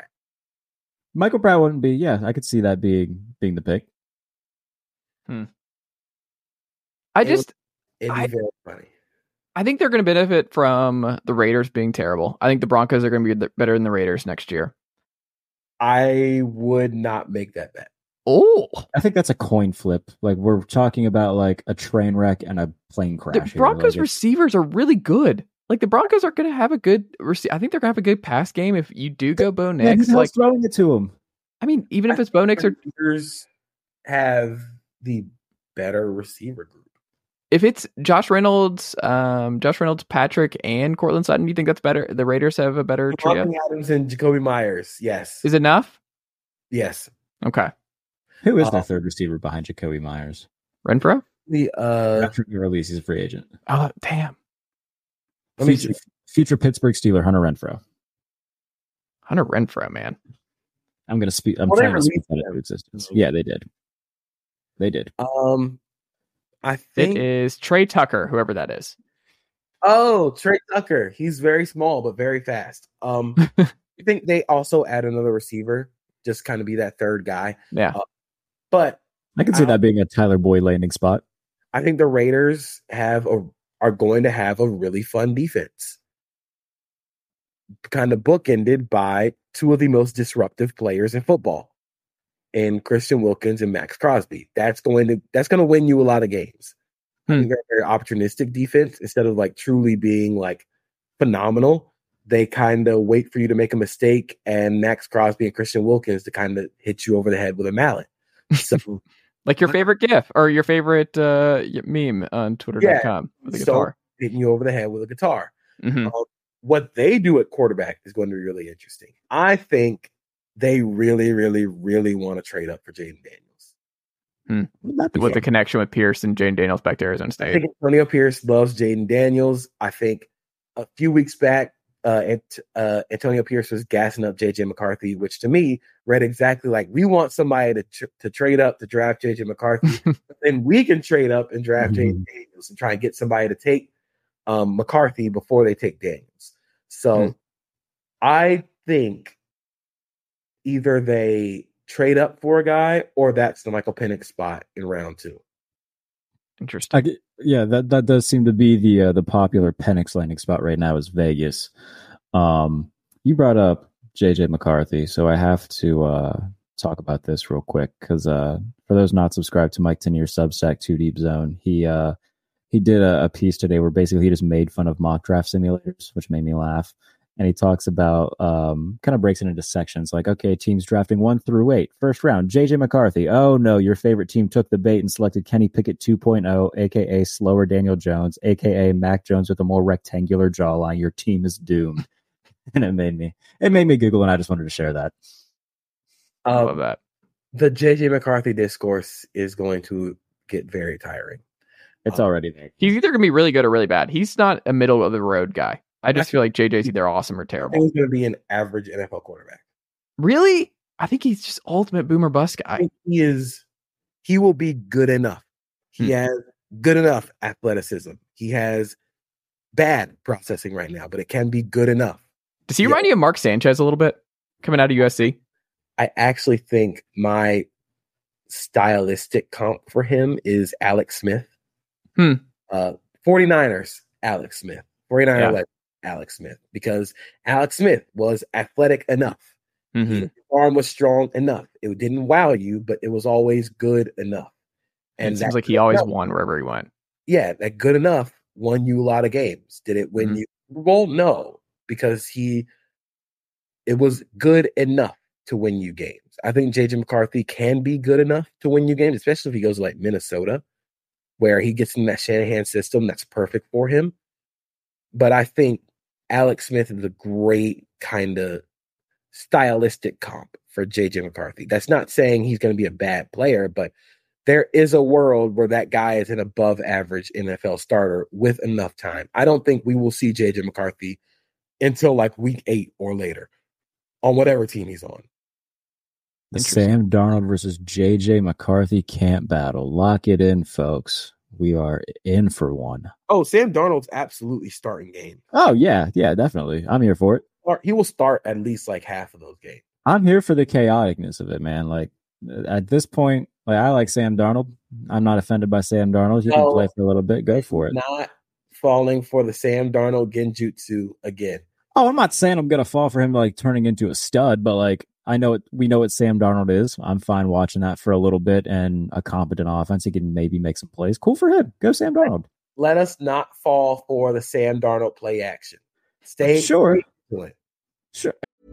Speaker 7: Michael Pratt wouldn't be. Yeah, I could see that being the pick.
Speaker 6: It'd be very funny.
Speaker 5: I think they're going to benefit from the Raiders being terrible. I think the Broncos are going to be better than the Raiders next year.
Speaker 6: I would not make that bet.
Speaker 5: Oh,
Speaker 7: I think that's a coin flip. Like, we're talking about like a train wreck and a plane crash.
Speaker 5: The Broncos receivers are really good. Like, the Broncos are going to have a good I think they're going to have a good pass game if you do go Bo Nix.
Speaker 7: Like throwing it to him.
Speaker 5: I mean, even if it's Bo Nix or
Speaker 6: have the better receiver group.
Speaker 5: If it's Josh Reynolds, Patrick, and Courtland Sutton, do you think that's better? The Raiders have a better trio.
Speaker 6: Davante Adams and Jacoby Myers. Yes.
Speaker 5: Is it enough?
Speaker 6: Yes.
Speaker 5: Okay.
Speaker 7: Who is the third receiver behind Jacoby Myers?
Speaker 5: Renfro?
Speaker 7: After he releases, he's a free agent.
Speaker 5: Oh, damn.
Speaker 7: Future Pittsburgh Steeler, Hunter Renfro.
Speaker 5: Hunter Renfro, man.
Speaker 7: I'm going to speak. I'm trying to speak that into existence. Yeah, they did. They did.
Speaker 6: I think
Speaker 5: it is Trey Tucker, whoever that is.
Speaker 6: Oh, Trey Tucker. He's very small but very fast. I think they also add another receiver, just kind of be that third guy.
Speaker 5: Yeah.
Speaker 6: But
Speaker 7: I can see that being a Tyler Boyd landing spot.
Speaker 6: I think the Raiders are going to have a really fun defense. Kind of bookended by two of the most disruptive players in football. And Christian Wilkins and Max Crosby. That's going to win you a lot of games. I think they're a very opportunistic defense. Instead of like truly being like phenomenal, they kind of wait for you to make a mistake and Max Crosby and Christian Wilkins to kind of hit you over the head with a mallet. So,
Speaker 5: like your favorite GIF or your favorite meme on Twitter.com with a guitar.
Speaker 6: Hitting you over the head with a guitar.
Speaker 5: Mm-hmm.
Speaker 6: What they do at quarterback is going to be really interesting. I think they really, really, really want to trade up for Jayden Daniels.
Speaker 5: With the connection with Pierce and Jayden Daniels back to Arizona State.
Speaker 6: I think Antonio Pierce loves Jayden Daniels. I think a few weeks back, Antonio Pierce was gassing up JJ McCarthy, which to me read exactly like, we want somebody to trade up to draft JJ McCarthy. Then we can trade up and draft Jayden Daniels and try and get somebody to take McCarthy before they take Daniels. So I think either they trade up for a guy or that's the Michael Penix spot in round 2.
Speaker 5: Interesting.
Speaker 7: That does seem to be the popular Penix landing spot right now is Vegas. You brought up JJ McCarthy, so I have to talk about this real quick because for those not subscribed to Mike Tenier Substack 2 Deep Zone, he did a piece today where basically he just made fun of mock draft simulators, which made me laugh. And he talks about, kind of breaks it into sections like, okay, teams drafting 1 through 8. First round, JJ McCarthy. Oh no, your favorite team took the bait and selected Kenny Pickett 2.0, aka slower Daniel Jones, aka Mac Jones with a more rectangular jawline. Your team is doomed. And it made me giggle, and I just wanted to share that.
Speaker 5: I love that.
Speaker 6: The JJ McCarthy discourse is going to get very tiring.
Speaker 7: It's already there.
Speaker 5: He's either going to be really good or really bad. He's not a middle of the road guy. I just feel like JJ's either awesome or terrible.
Speaker 6: I think he's going to be an average NFL quarterback.
Speaker 5: Really? I think he's just ultimate boomer bust guy.
Speaker 6: I think he will be good enough. He has good enough athleticism. He has bad processing right now, but it can be good enough.
Speaker 5: Does he remind you of Mark Sanchez a little bit coming out of USC?
Speaker 6: I actually think my stylistic comp for him is Alex Smith. 49ers, Alex Smith. 49ers, Alex Smith, because Alex Smith was athletic enough. His arm was strong enough. It didn't wow you, but it was always good enough.
Speaker 5: And it seems like he always won wherever he went.
Speaker 6: Yeah, that good enough won you a lot of games. Did it win you Super Bowl? No, because it was good enough to win you games. I think JJ McCarthy can be good enough to win you games, especially if he goes to like Minnesota, where he gets in that Shanahan system that's perfect for him. But I think Alex Smith is a great kind of stylistic comp for JJ McCarthy. That's not saying he's going to be a bad player, but there is a world where that guy is an above average NFL starter with enough time. I don't think we will see JJ McCarthy until like week 8 or later on whatever team he's on.
Speaker 7: The Sam Darnold versus JJ McCarthy camp battle. Lock it in, folks. We are in for one.
Speaker 6: Oh, Sam Darnold's absolutely starting game.
Speaker 7: Oh, yeah, definitely. I'm here for it.
Speaker 6: He will start at least like half of those games.
Speaker 7: I'm here for the chaoticness of it, man. Like at this point, Like, I like Sam Darnold. I'm not offended by Sam Darnold. You can play for a little bit. Go for it.
Speaker 6: Not falling for the Sam Darnold genjutsu again.
Speaker 7: Oh, I'm not saying I'm going to fall for him like turning into a stud, but like we know what Sam Darnold is. I'm fine watching that for a little bit, and a competent offense. He can maybe make some plays. Cool for him. Go Sam Darnold.
Speaker 6: Let us not fall for the Sam Darnold play action. Stay
Speaker 7: sure.
Speaker 6: Sure.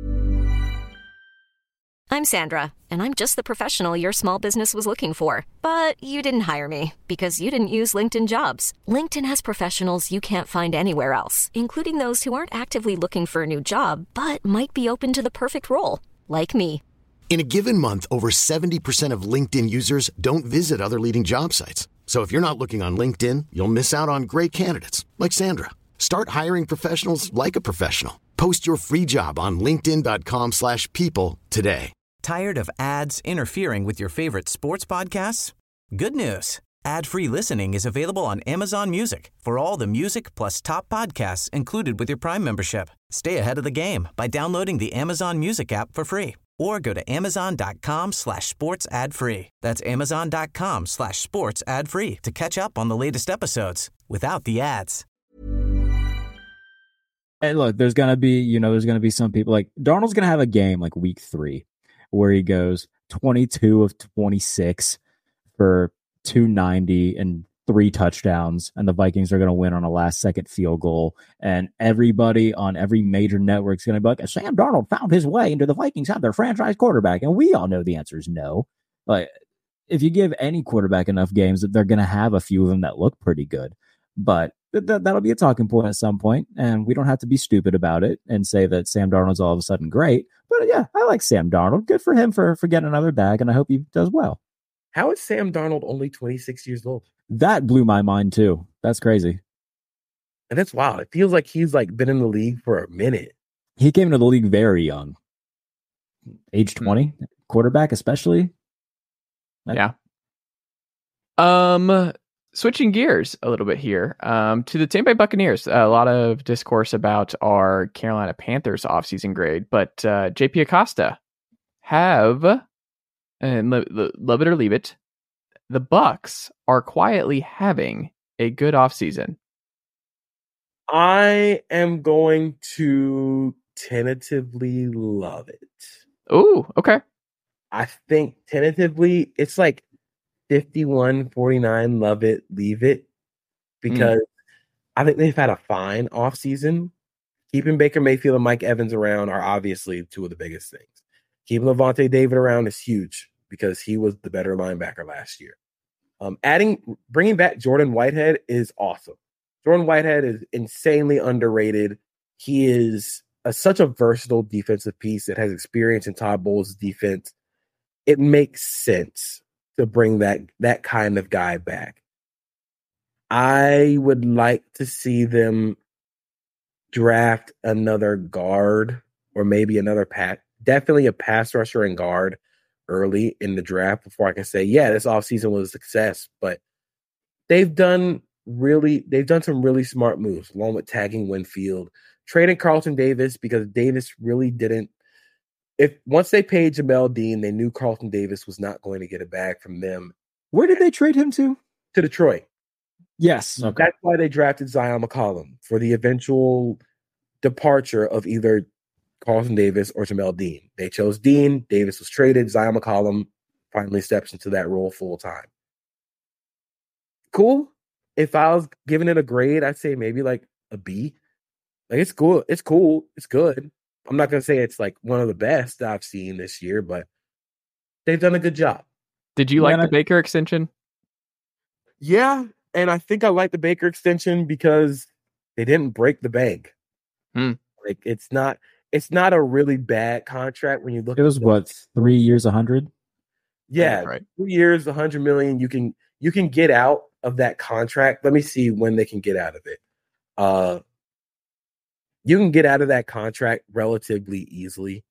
Speaker 8: I'm Sandra, and I'm just the professional your small business was looking for. But you didn't hire me because you didn't use LinkedIn Jobs. LinkedIn has professionals you can't find anywhere else, including those who aren't actively looking for a new job, but might be open to the perfect role, like me.
Speaker 1: In a given month, over 70% of LinkedIn users don't visit other leading job sites. So if you're not looking on LinkedIn, you'll miss out on great candidates like Sandra. Start hiring professionals like a professional. Post your free job on linkedin.com/people today.
Speaker 2: Tired of ads interfering with your favorite sports podcasts? Good news. Ad-free listening is available on Amazon Music for all the music plus top podcasts included with your Prime membership. Stay ahead of the game by downloading the Amazon Music app for free or go to amazon.com/sports ad free. That's amazon.com/sports ad free to catch up on the latest episodes without the ads.
Speaker 7: And look, there's going to be some people like Darnold's going to have a game like week 3 where he goes 22 of 26 for 290 and 3 touchdowns, and the Vikings are going to win on a last-second field goal. And everybody on every major network is going to be like, Sam Darnold found his way into the Vikings have their franchise quarterback. And we all know the answer is no. Like, if you give any quarterback enough games, that they're going to have a few of them that look pretty good. But that'll be a talking point at some point, and we don't have to be stupid about it and say that Sam Darnold's all of a sudden great. But yeah, I like Sam Darnold. Good for him for getting another bag, and I hope he does well.
Speaker 6: How is Sam Darnold only 26 years old?
Speaker 7: That blew my mind too. That's crazy.
Speaker 6: And that's wild. It feels like he's like been in the league for a minute.
Speaker 7: He came into the league very young. Age 20, quarterback especially.
Speaker 5: Yeah. Switching gears a little bit here to the Tampa Bay Buccaneers. A lot of discourse about our Carolina Panthers offseason grade, but JP Acosta have, and love it or leave it, the Bucs are quietly having a good offseason.
Speaker 6: I am going to tentatively love it.
Speaker 5: Oh, okay.
Speaker 6: I think tentatively it's like 51-49, love it, leave it, because I think they've had a fine offseason. Keeping Baker Mayfield and Mike Evans around are obviously two of the biggest things. Keeping Levante David around is huge because he was the better linebacker last year. Bringing back Jordan Whitehead is awesome. Jordan Whitehead is insanely underrated. He is such a versatile defensive piece that has experience in Todd Bowles' defense. It makes sense to bring that kind of guy back. I would like to see them draft another guard or maybe another definitely a pass rusher and guard early in the draft before I can say, yeah, this offseason was a success. But they've done some really smart moves, along with tagging Winfield, trading Carlton Davis, because Davis really didn't. Once they paid Jamel Dean, they knew Carlton Davis was not going to get a bag from them.
Speaker 7: Where did they trade him to?
Speaker 6: To Detroit.
Speaker 7: Yes. Okay.
Speaker 6: That's why they drafted Zion McCollum, for the eventual departure of either Carlton Davis or Jamel Dean. They chose Dean. Davis was traded. Zion McCollum finally steps into that role full time. Cool. If I was giving it a grade, I'd say maybe like a B. Like, it's cool. It's cool. It's good. I'm not going to say it's like one of the best I've seen this year, but they've done a good job.
Speaker 5: Did you like the Baker extension?
Speaker 6: Yeah. And I think I like the Baker extension because they didn't break the bank. Like, it's not a really bad contract when you look.
Speaker 7: It was what, 3 years, 100?
Speaker 6: Yeah.
Speaker 5: Right.
Speaker 6: 2 years, 100 million. You can get out of that contract. Let me see when they can get out of it. You can get out of that contract relatively easily.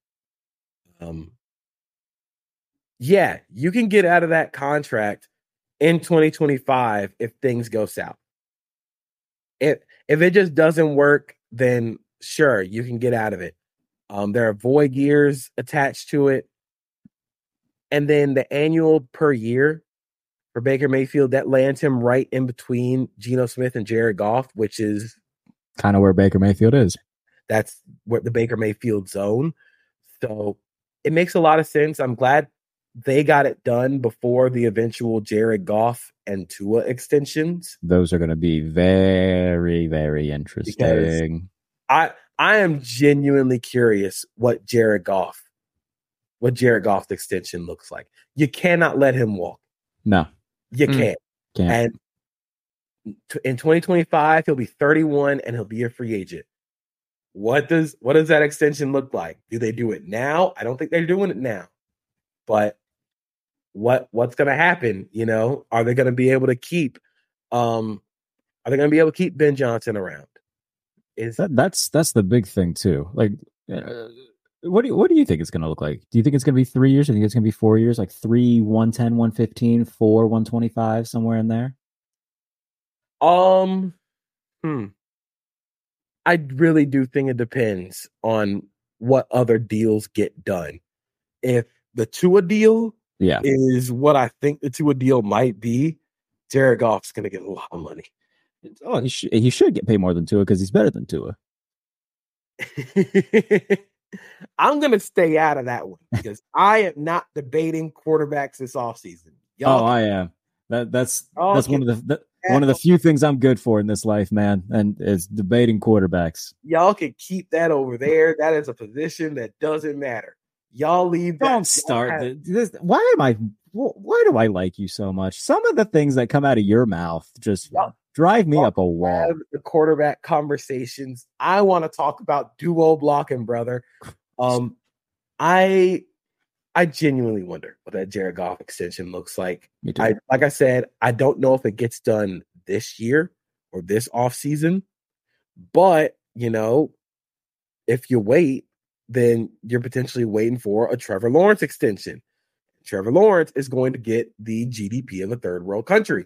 Speaker 6: Yeah, you can get out of that contract in 2025 if things go south. If it just doesn't work, then sure, you can get out of it. There are void years attached to it. And then the annual per year for Baker Mayfield, that lands him right in between Geno Smith and Jared Goff, which is
Speaker 7: kind of where Baker Mayfield is.
Speaker 6: That's where the Baker Mayfield zone. So it makes a lot of sense. I'm glad they got it done before the eventual Jared Goff and Tua extensions.
Speaker 7: Those are going to be very, very interesting.
Speaker 6: I am genuinely curious what Jared Goff's extension looks like. You cannot let him walk.
Speaker 7: No.
Speaker 6: You can't. And in 2025, he'll be 31 and he'll be a free agent. What does that extension look like? Do they do it now? I don't think they're doing it now. But what's going to happen? You know, are they going to be able to keep Ben Johnson around?
Speaker 7: That's the big thing too. Like, what do you think it's going to look like? Do you think it's going to be 3 years? Do you think it's going to be 4 years? Like 3, 110, 115, 4, 125, somewhere in there?
Speaker 6: I really do think it depends on what other deals get done. If the Tua deal is what I think the Tua deal might be, Jared Goff's going to get a lot of money.
Speaker 7: Oh, he should get paid more than Tua because he's better than Tua.
Speaker 6: I'm going to stay out of that one because I am not debating quarterbacks this offseason.
Speaker 7: I am. That's one of the few things I'm good for in this life, man, and it's debating quarterbacks.
Speaker 6: Y'all can keep that over there. That is a position that doesn't matter. Y'all leave that.
Speaker 7: Don't start this. Why do I like you so much? Some of the things that come out of your mouth just drive me up a wall.
Speaker 6: The quarterback conversations. I want to talk about duo blocking, brother. I genuinely wonder what that Jared Goff extension looks like.
Speaker 7: Me too.
Speaker 6: Like I said, I don't know if it gets done this year or this offseason, but you know, if you wait, then you're potentially waiting for a Trevor Lawrence extension. Trevor Lawrence is going to get the GDP of a third world country.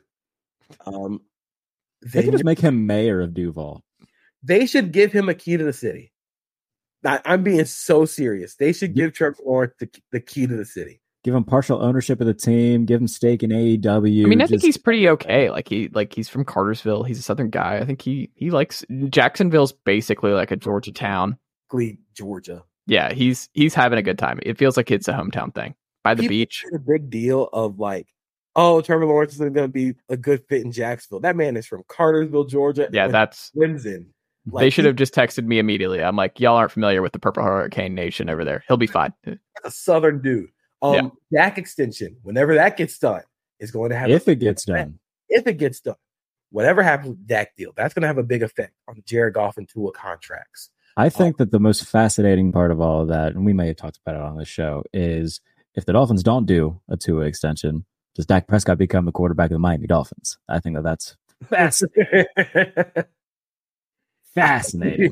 Speaker 7: They can just make him mayor of Duval.
Speaker 6: They should give him a key to the city. I'm being so serious. They should give Trevor Lawrence the key to the city.
Speaker 7: Give him partial ownership of the team. Give him stake in AEW.
Speaker 5: I mean, I think he's pretty okay. He's from Cartersville. He's a Southern guy. I think he likes Jacksonville's basically like a Georgia town.
Speaker 6: Georgia.
Speaker 5: Yeah, he's having a good time. It feels like it's a hometown thing by the beach.
Speaker 6: A big deal of like, oh, Trevor Lawrence is going to be a good fit in Jacksonville. That man is from Cartersville, Georgia.
Speaker 5: Yeah, that's
Speaker 6: Clemson.
Speaker 5: Like, they should have just texted me immediately. I'm like, y'all aren't familiar with the Purple Hurricane Nation over there. He'll be fine.
Speaker 6: A Southern dude. Dak extension, whenever that gets done, is going to have
Speaker 7: if it gets done.
Speaker 6: If it gets done, whatever happens with Dak deal, that's going to have a big effect on the Jared Goff and Tua contracts.
Speaker 7: I think that the most fascinating part of all of that, and we may have talked about it on this show, is if the Dolphins don't do a Tua extension, does Dak Prescott become the quarterback of the Miami Dolphins? I think that's fascinating. Fascinating.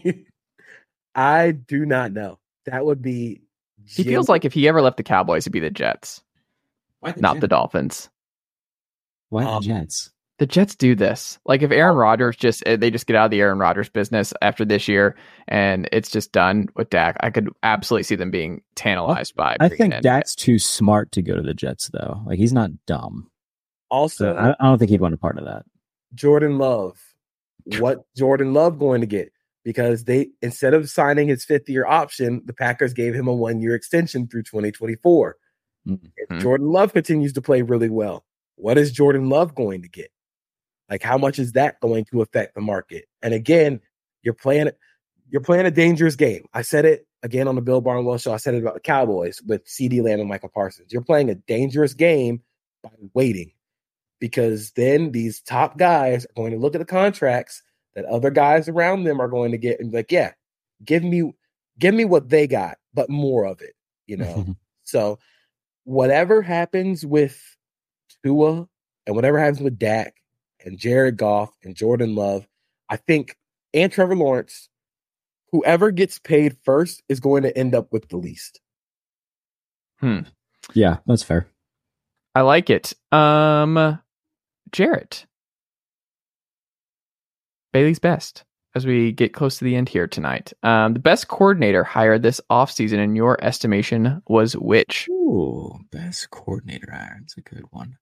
Speaker 6: I do not know. That would be.
Speaker 5: He feels like if he ever left the Cowboys, it'd be the Jets, not the Dolphins.
Speaker 7: Why the Jets?
Speaker 5: The Jets do this. Like if Aaron Rodgers they just get out of the Aaron Rodgers business after this year, and it's just done with Dak, I could absolutely see them being tantalized by.
Speaker 7: I think Dak's too smart to go to the Jets, though. Like he's not dumb.
Speaker 6: Also,
Speaker 7: so I don't think he'd want a part of that.
Speaker 6: Jordan Love. What Jordan Love going to get? Because they, instead of signing his 5th-year option, the Packers gave him a 1-year extension through 2024. Mm-hmm. If Jordan Love continues to play really well, what is Jordan Love going to get? Like, how much is that going to affect the market? And again, you're playing a dangerous game. I said it again on the Bill Barnwell show. I said it about the Cowboys with CeeDee Lamb and Michael Parsons. You're playing a dangerous game by waiting. Because then these top guys are going to look at the contracts that other guys around them are going to get and be like, yeah, give me what they got, but more of it, you know? So whatever happens with Tua and whatever happens with Dak and Jared Goff and Jordan Love, I think, and Trevor Lawrence, whoever gets paid first is going to end up with the least.
Speaker 7: Yeah, that's fair.
Speaker 5: I like it. Jarrett. Bailey's Best. as we get close to the end here tonight. The best coordinator hire this offseason, in your estimation, was which?
Speaker 7: Ooh, best coordinator hire. It's a good one.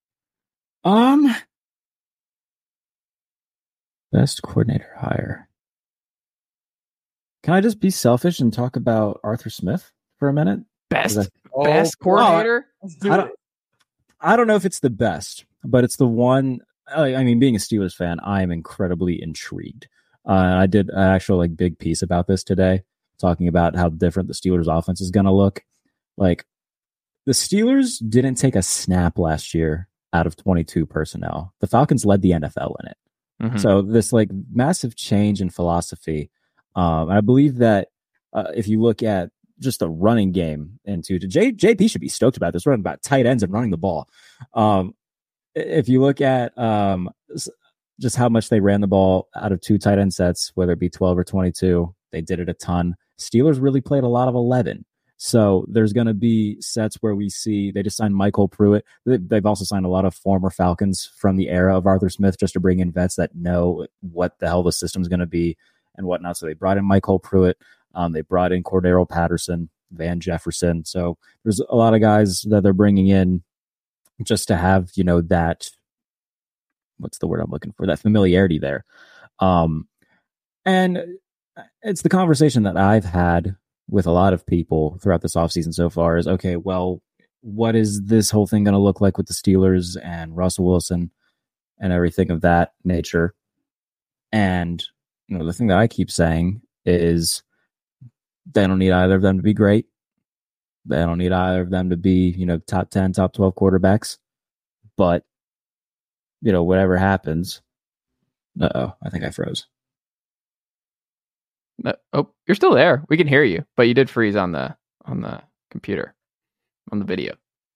Speaker 7: Best coordinator hire. Can I just be selfish and talk about Arthur Smith for a minute?
Speaker 5: Best coordinator?
Speaker 7: I don't know if it's the best, but it's the one. I mean, being a Steelers fan, I am incredibly intrigued. I did an actual big piece about this today, talking about how different the Steelers offense is going to look. Like, the Steelers didn't take a snap last year out of 22 personnel. The Falcons led the NFL in it. Mm-hmm. So this massive change in philosophy. I believe that if you look at just the running game into JP should be stoked about this, running about tight ends and running the ball. If you look at just how much they ran the ball out of 2 tight end sets, whether it be 12 or 22, they did it a ton. Steelers really played a lot of 11. So there's going to be sets where we see they just signed Michael Pruitt. They've also signed a lot of former Falcons from the era of Arthur Smith just to bring in vets that know what the hell the system's going to be and whatnot. So they brought in Michael Pruitt. They brought in Cordero Patterson, Van Jefferson. So there's a lot of guys that they're bringing in just to have, that, what's the word I'm looking for? That familiarity there. And it's the conversation that I've had with a lot of people throughout this offseason so far is, okay, well, what is this whole thing going to look like with the Steelers and Russell Wilson and everything of that nature? And, the thing that I keep saying is they don't need either of them to be great. They don't need either of them to be, top 10, top 12 quarterbacks. But, whatever happens. I think I froze.
Speaker 5: Oh, you're still there. We can hear you, but you did freeze on the computer, on the video.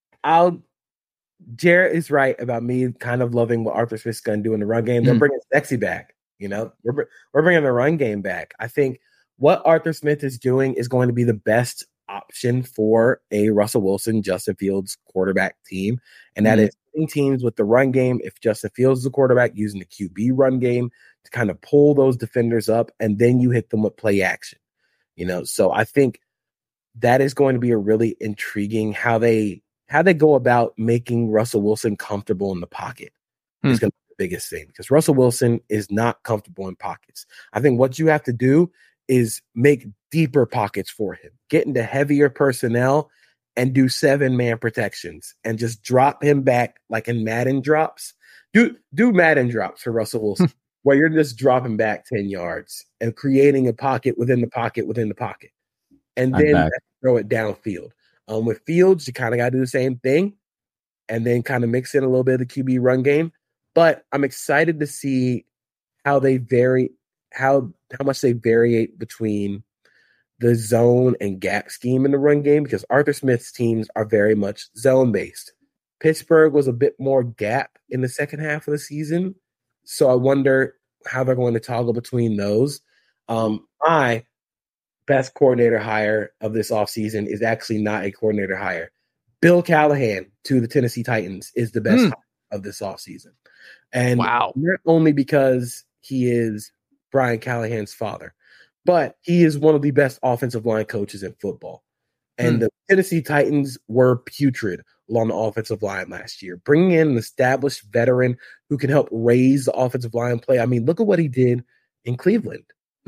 Speaker 6: Jarrett is right about me kind of loving what Arthur Smith's going to do in the run game. They're bringing sexy back. We're bringing the run game back. I think what Arthur Smith is doing is going to be the best option for a Russell Wilson, Justin Fields quarterback team. And that is teams with the run game. If Justin Fields is the quarterback, using the QB run game to kind of pull those defenders up, and then you hit them with play action. So I think that is going to be a really intriguing how they go about making Russell Wilson comfortable in the pocket. Is going to be the biggest thing, because Russell Wilson is not comfortable in pockets. I think what you have to do is make deeper pockets for him, get into heavier personnel and do 7-man protections and just drop him back like in Madden drops. Do Madden drops for Russell Wilson where you're just dropping back 10 yards and creating a pocket within the pocket within the pocket. And then throw it downfield. With Fields, you kind of got to do the same thing and then kind of mix in a little bit of the QB run game. But I'm excited to see how they vary, how much they variate between the zone and gap scheme in the run game, because Arthur Smith's teams are very much zone based. Pittsburgh was a bit more gap in the second half of the season. So I wonder how they're going to toggle between those. My best coordinator hire of this offseason is actually not a coordinator hire. Bill Callahan to the Tennessee Titans is the best hire of this offseason. And not only because he is Brian Callahan's father, but he is one of the best offensive line coaches in football. And the Tennessee Titans were putrid along the offensive line last year. Bringing in an established veteran who can help raise the offensive line play. I mean, look at what he did in Cleveland.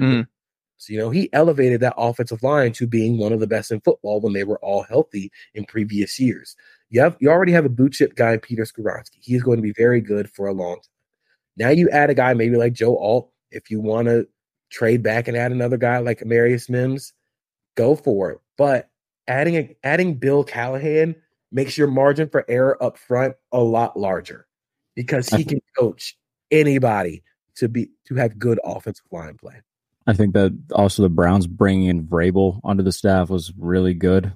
Speaker 6: So, he elevated that offensive line to being one of the best in football when they were all healthy in previous years. You already have a blue chip guy in Peter Skoronski. He is going to be very good for a long time. Now you add a guy maybe like Joe Alt. If you want to trade back and add another guy like Amarius Mims, go for it. But adding Bill Callahan makes your margin for error up front a lot larger, because he can coach anybody to have good offensive line play.
Speaker 7: I think that also the Browns bringing in Vrabel onto the staff was really good.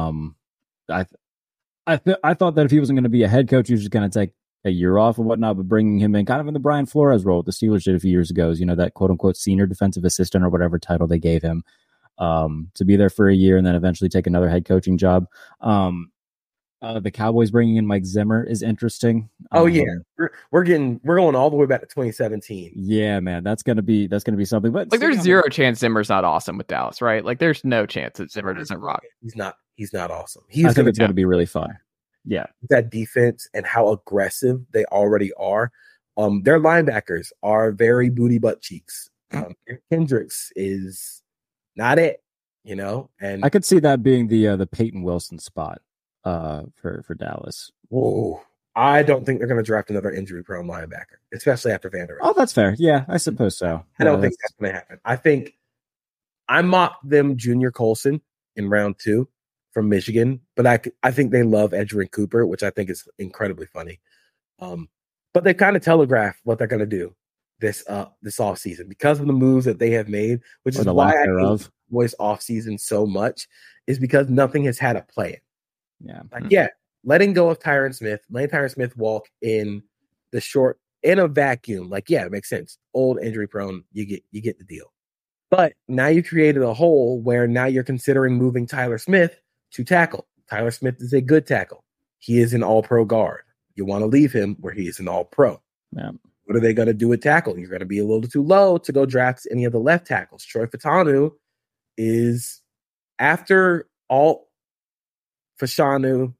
Speaker 7: I thought that if he wasn't going to be a head coach, he was just going to take a year off and whatnot, but bringing him in kind of in the Brian Flores role, the Steelers did a few years ago, that quote unquote senior defensive assistant or whatever title they gave him, to be there for a year and then eventually take another head coaching job. The Cowboys bringing in Mike Zimmer is interesting.
Speaker 6: Oh yeah, we're going all the way back to 2017.
Speaker 7: Yeah, man, that's gonna be something. But
Speaker 5: like, there's zero chance Zimmer's not awesome with Dallas, right? Like, there's no chance that Zimmer doesn't rock.
Speaker 6: He's not awesome.
Speaker 7: I think it's gonna be really fun. Yeah,
Speaker 6: that defense and how aggressive they already are. Their linebackers are very booty butt cheeks. Kendricks is not it, and
Speaker 7: I could see that being the Peyton Wilson spot for Dallas.
Speaker 6: Whoa. I don't think they're going to draft another injury-prone linebacker, especially after Van Der Esch.
Speaker 7: Oh, that's fair. Yeah, I suppose so.
Speaker 6: I don't think that's going to happen. I think I mocked them Junior Colson in round 2 from Michigan, but I think they love Edgerrin Cooper, which I think is incredibly funny. But they kind of telegraphed what they're going to do this offseason because of the moves that they have made, which is why I hate Voice offseason so much, is because nothing has had a plan.
Speaker 7: Yeah.
Speaker 6: Letting go of Tyron Smith, letting Tyron Smith walk in a vacuum. It makes sense. Old, injury prone, you get the deal. But now you created a hole where now you're considering moving Tyler Smith to tackle. Tyler Smith is a good tackle. He is an all-pro guard. You want to leave him where he is an all-pro.
Speaker 7: Yeah.
Speaker 6: What are they going to do with tackle? You're going to be a little too low to go draft any of the left tackles. Troy Fautanu is after all Fashanu,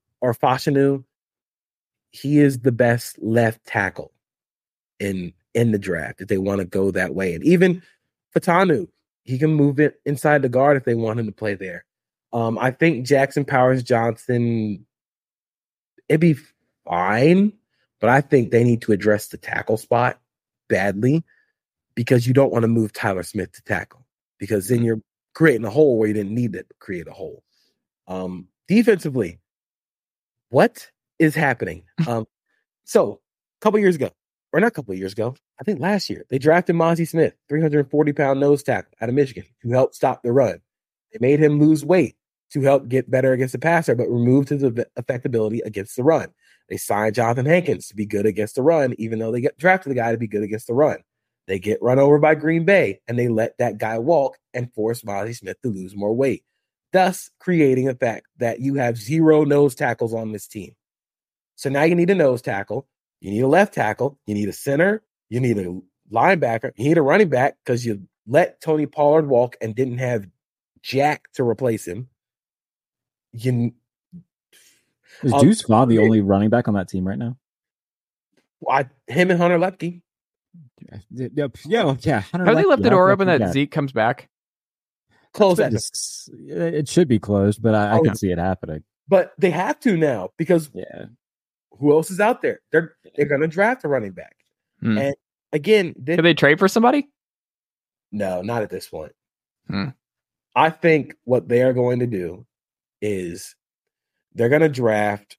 Speaker 6: he is the best left tackle in the draft if they want to go that way. And even Fautanu, he can move it inside the guard if they want him to play there. I think Jackson Powers Johnson, it'd be fine, but I think they need to address the tackle spot badly because you don't want to move Tyler Smith to tackle because then you're creating a hole where you didn't need to create a hole. Defensively, what is happening? So a couple years ago, I think last year, they drafted Mozzie Smith, 340-pound nose tackle out of Michigan, to help stop the run. They made him lose weight to help get better against the passer, but removed his effectability against the run. They signed Jonathan Hankins to be good against the run, even though they drafted the guy to be good against the run. They get run over by Green Bay, and they let that guy walk and force Mozzie Smith to lose more weight, thus creating a fact that you have 0 nose tackles on this team. So now you need a nose tackle, you need a left tackle, you need a center, you need a linebacker, you need a running back because you let Tony Pollard walk and didn't have Jack to replace him.
Speaker 7: Is Deuce Vaughn the only running back on that team right now?
Speaker 6: Him and Hunter Lepke.
Speaker 7: Yeah.
Speaker 5: Have they left the door open that Zeke comes back?
Speaker 6: Close that.
Speaker 7: It should be closed, but I can see it happening.
Speaker 6: But they have to now because who else is out there? They're going to draft a running back. And again,
Speaker 5: did they trade for somebody?
Speaker 6: No, not at this point. I think what they are going to do is they're going to draft.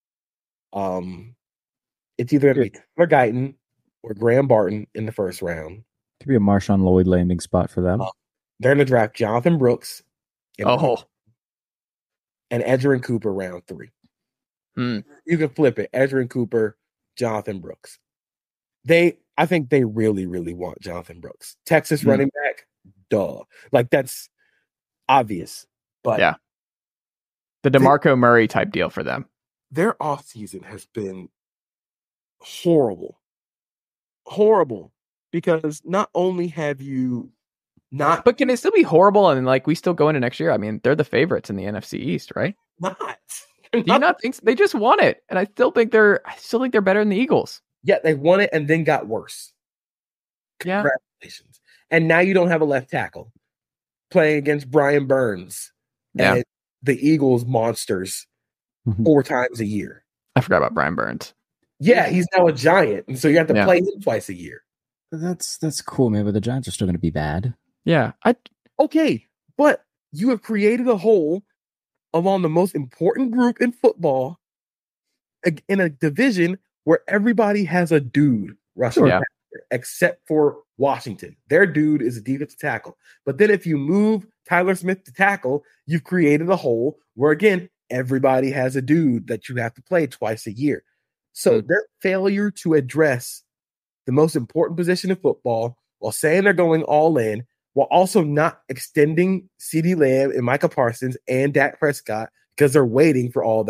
Speaker 6: It's either going to be Taylor Guyton or Graham Barton in the first round.
Speaker 7: Could be a Marshawn Lloyd landing spot for them.
Speaker 6: They're going to draft Jonathan Brooks. And Edgerrin Cooper round 3. You can flip it. Edgerrin Cooper, Jonathan Brooks. I think they really, really want Jonathan Brooks. Texas running back, duh. That's obvious. But
Speaker 5: yeah. The DeMarco Murray type deal for them.
Speaker 6: Their offseason has been horrible. Horrible. Because not only have you not...
Speaker 5: But can it still be horrible and we still go into next year? I mean, they're the favorites in the NFC East, right?
Speaker 6: Not.
Speaker 5: Do you not think so? They just won it? And I still think they're better than the Eagles.
Speaker 6: Yeah, they won it and then got worse.
Speaker 5: Yeah.
Speaker 6: Congratulations. And now you don't have a left tackle playing against Brian Burns and the Eagles monsters 4 times a year.
Speaker 5: I forgot about Brian Burns.
Speaker 6: Yeah, he's now a Giant, and so you have to play him twice a year.
Speaker 7: That's cool, man, but the Giants are still going to be bad.
Speaker 5: Yeah.
Speaker 6: Okay, but you have created a hole among the most important group in football in a division where everybody has a dude rushing except for Washington. Their dude is a defensive tackle. But then if you move Tyler Smith to tackle, you've created a hole where, again, everybody has a dude that you have to play twice a year. So their failure to address the most important position in football while saying they're going all in, while also not extending CeeDee Lamb and Micah Parsons and Dak Prescott because they're waiting for all that.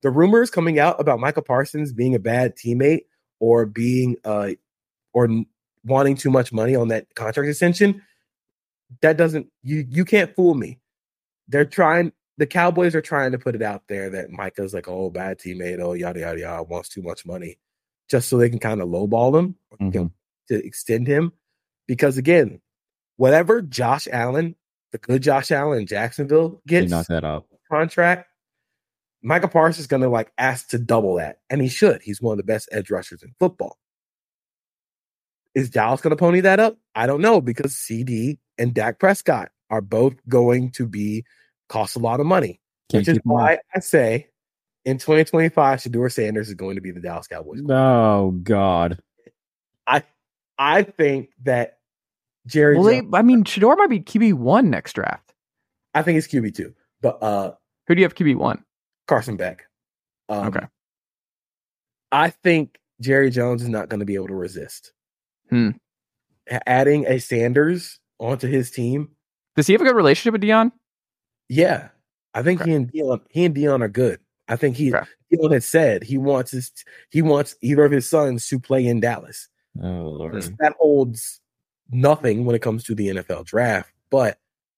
Speaker 6: the rumors coming out about Michael Parsons being a bad teammate or being or wanting too much money on that contract extension, that doesn't you can't fool me. The Cowboys are trying to put it out there that Micah's like, oh, bad teammate, oh, yada yada yada, wants too much money, just so they can kind of lowball him to extend him. Because again, whatever Josh Allen, the good Josh Allen in Jacksonville gets
Speaker 7: knock that up
Speaker 6: contract, Michael Parsons is going to like ask to double that, and he should. He's one of the best edge rushers in football. Is Dallas going to pony that up? I don't know, because CD and Dak Prescott are both going to cost a lot of money, which is why I say in 2025, Shedeur Sanders is going to be the Dallas Cowboys.
Speaker 7: Oh God,
Speaker 6: I think that Jerry.
Speaker 5: Well, Shedeur might be QB1 next draft.
Speaker 6: I think it's QB2, but
Speaker 5: who do you have QB1?
Speaker 6: Carson Beck.
Speaker 5: Okay.
Speaker 6: I think Jerry Jones is not going to be able to resist adding a Sanders onto his team.
Speaker 5: Does he have a good relationship with Deion?
Speaker 6: Yeah, I think he and Deion are good. I think Deion has said he wants either of his sons to play in Dallas.
Speaker 7: Oh Lord,
Speaker 6: that holds nothing when it comes to the NFL draft, but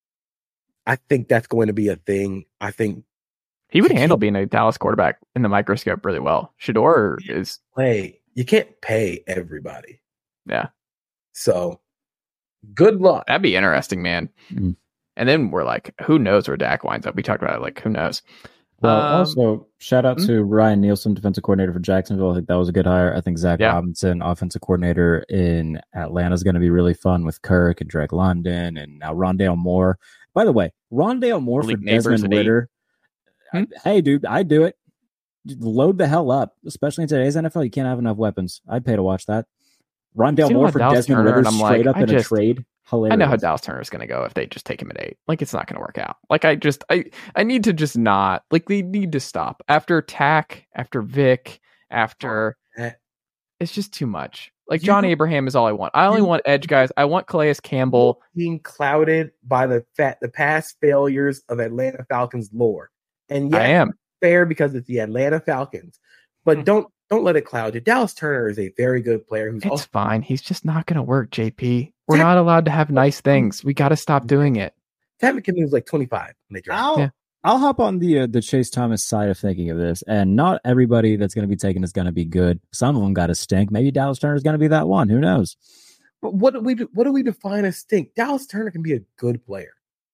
Speaker 6: I think that's going to be a thing. I think
Speaker 5: he would handle being a Dallas quarterback in the microscope really well. Shedeur is
Speaker 6: you can't pay everybody.
Speaker 5: Yeah.
Speaker 6: So good luck.
Speaker 5: That'd be interesting, man. Mm. And then we're like, who knows where Dak winds up? We talked about it, like, who knows?
Speaker 7: Well, also, shout out to Ryan Nielsen, defensive coordinator for Jacksonville. I think that was a good hire. I think Zach Robinson, offensive coordinator in Atlanta, is going to be really fun with Kirk and Drake London and now Rondale Moore. By the way, Rondale Moore for Desmond Ridder. Hey, dude, I'd do it. Load the hell up, especially in today's NFL. You can't have enough weapons. I'd pay to watch that. Rondale Moore for Desmond Ridder straight up in a trade. Hilarious.
Speaker 5: I know how Dallas Turner is going to go if they just take him at 8. Like, it's not going to work out. Like, I need to just not. Like, they need to stop. After Tack, after Vic, after... It's just too much. Like, John Abraham is all I want. I only want edge guys. I want Calais Campbell.
Speaker 6: Being clouded by the past failures of Atlanta Falcons lore. And yeah,
Speaker 5: I am
Speaker 6: fair because it's the Atlanta Falcons. But don't let it cloud you. Dallas Turner is a very good player.
Speaker 5: It's fine. He's just not going to work, JP. We're not allowed to have nice things. We got to stop doing it.
Speaker 6: Ted McKinley was like 25 when they drafted.
Speaker 7: I'll hop on the Chase Thomas side of thinking of this, and not everybody that's going to be taken is going to be good. Some of them got to stink. Maybe Dallas Turner is going to be that one. Who knows?
Speaker 6: But what do we define as stink? Dallas Turner can be a good player.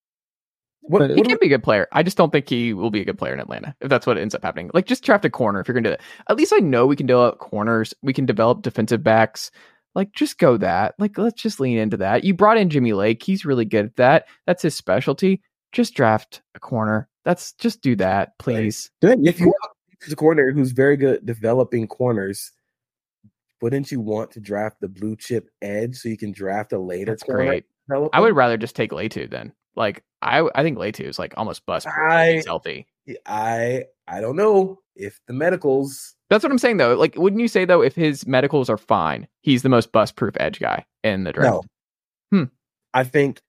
Speaker 5: He can be a good player. I just don't think he will be a good player in Atlanta if that's what ends up happening. Like, just draft a corner if you're going to do that. At least I know we can develop corners. We can develop defensive backs. Like, just go that. Like, let's just lean into that. You brought in Jimmy Lake. He's really good at that. That's his specialty. Just draft a corner. Just do that, please.
Speaker 6: If you want a coordinator who's very good at developing corners, wouldn't you want to draft the blue chip edge so you can draft a later?
Speaker 5: That's great. I would rather just take Letu then. Like, I think Letu is like almost bust proof. He's healthy.
Speaker 6: I don't know if the medicals.
Speaker 5: That's what I'm saying though. Like, wouldn't you say though, if his medicals are fine, he's the most bust proof edge guy in the draft?
Speaker 6: No. I think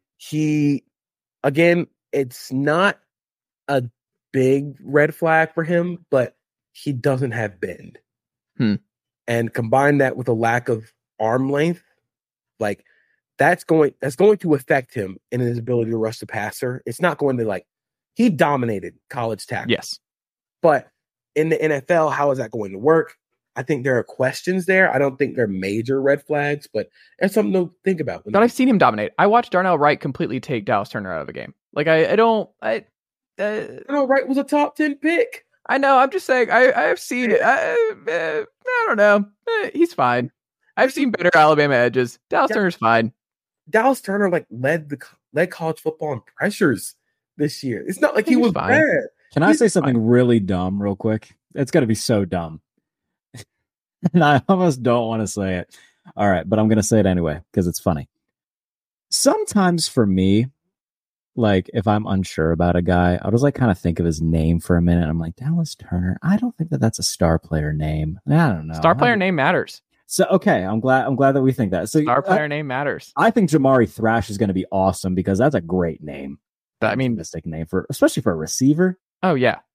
Speaker 6: it's not a big red flag for him, but he doesn't have bend. And combine that with a lack of arm length, like that's going to affect him in his ability to rush the passer. It's not going to he dominated college tackle.
Speaker 5: Yes.
Speaker 6: But in the NFL, how is that going to work? I think there are questions there. I don't think they're major red flags, but it's something to think about.
Speaker 5: But I've seen him dominate. I watched Darnell Wright completely take Dallas Turner out of a game. Like, Darnell
Speaker 6: Wright was a top 10 pick.
Speaker 5: I know. I'm just saying. I've seen it. I don't know. He's fine. I've seen better Alabama edges. Dallas Turner's fine.
Speaker 6: Dallas Turner led college football in pressures this year. It's not like he was
Speaker 5: fine.
Speaker 6: bad.
Speaker 7: Can I say something really dumb real quick? It's going to be so dumb. And I almost don't want to say it. All right, but I'm going to say it anyway because it's funny. Sometimes for me, like if I'm unsure about a guy, I'll just kind of think of his name for a minute. I'm like, Dallas Turner. I don't think that's a star player name. I don't know.
Speaker 5: Star player name matters.
Speaker 7: So okay, I'm glad that we think that. So
Speaker 5: star player name matters.
Speaker 7: I think Jamari Thrash is going to be awesome because that's a great name.
Speaker 5: I mean,
Speaker 7: mistake name especially for a receiver.
Speaker 5: Oh yeah.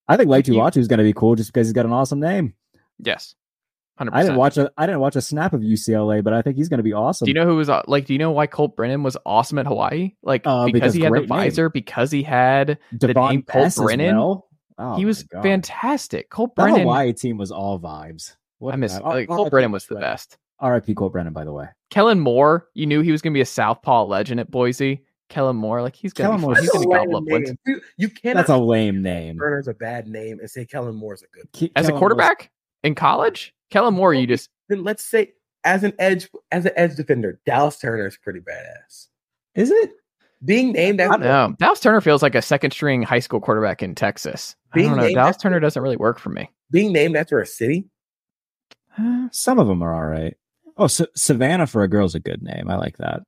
Speaker 7: I think Laitu Latu is going to be cool just because he's got an awesome name.
Speaker 5: Yes. 100%.
Speaker 7: I didn't watch a snap of UCLA, but I think he's going to be awesome.
Speaker 5: Do you know who was do you know why Colt Brennan was awesome at Hawaii? Because he had the visor, name. Because he had the name Colt Brennan. Well. Oh, he was fantastic. Colt Brennan.
Speaker 7: That Hawaii team was all vibes.
Speaker 5: Colt Brennan was the best.
Speaker 7: R.I.P. Colt Brennan, by the way.
Speaker 5: Kellen Moore, you knew he was going to be a southpaw legend at Boise. Kellen Moore, he's going to gobble up wins.
Speaker 6: You cannot.
Speaker 7: That's a lame name.
Speaker 6: Turner's a bad name, and say Kellen Moore's a good.
Speaker 5: As a quarterback in college, Kellen Moore, you just
Speaker 6: then let's say as an edge defender, Dallas Turner is pretty badass.
Speaker 7: Is it
Speaker 6: being named?
Speaker 5: I don't know. Dallas Turner feels like a second string high school quarterback in Texas. I don't know. Dallas Turner doesn't really work for me.
Speaker 6: Being named after a city.
Speaker 7: Some of them are all right. Oh, Savannah for a girl's a good name. I like that.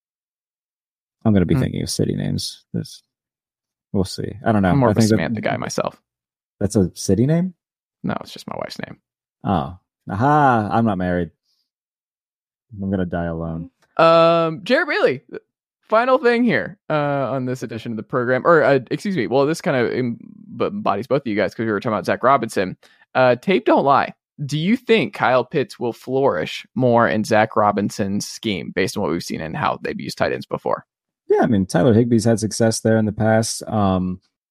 Speaker 7: I'm going to be thinking of city names. We'll see. I don't know.
Speaker 5: I'm more of a Samantha guy myself.
Speaker 7: That's a city name?
Speaker 5: No, it's just my wife's name.
Speaker 7: Oh. Aha. I'm not married. I'm going to die alone.
Speaker 5: Jared Bailey, final thing here on this edition of the program. Or, excuse me. Well, this kind of embodies both of you guys because we were talking about Zach Robinson. Tape don't lie. Do you think Kyle Pitts will flourish more in Zach Robinson's scheme based on what we've seen and how they've used tight ends before?
Speaker 7: Yeah, I mean, Tyler Higbee's had success there in the past. I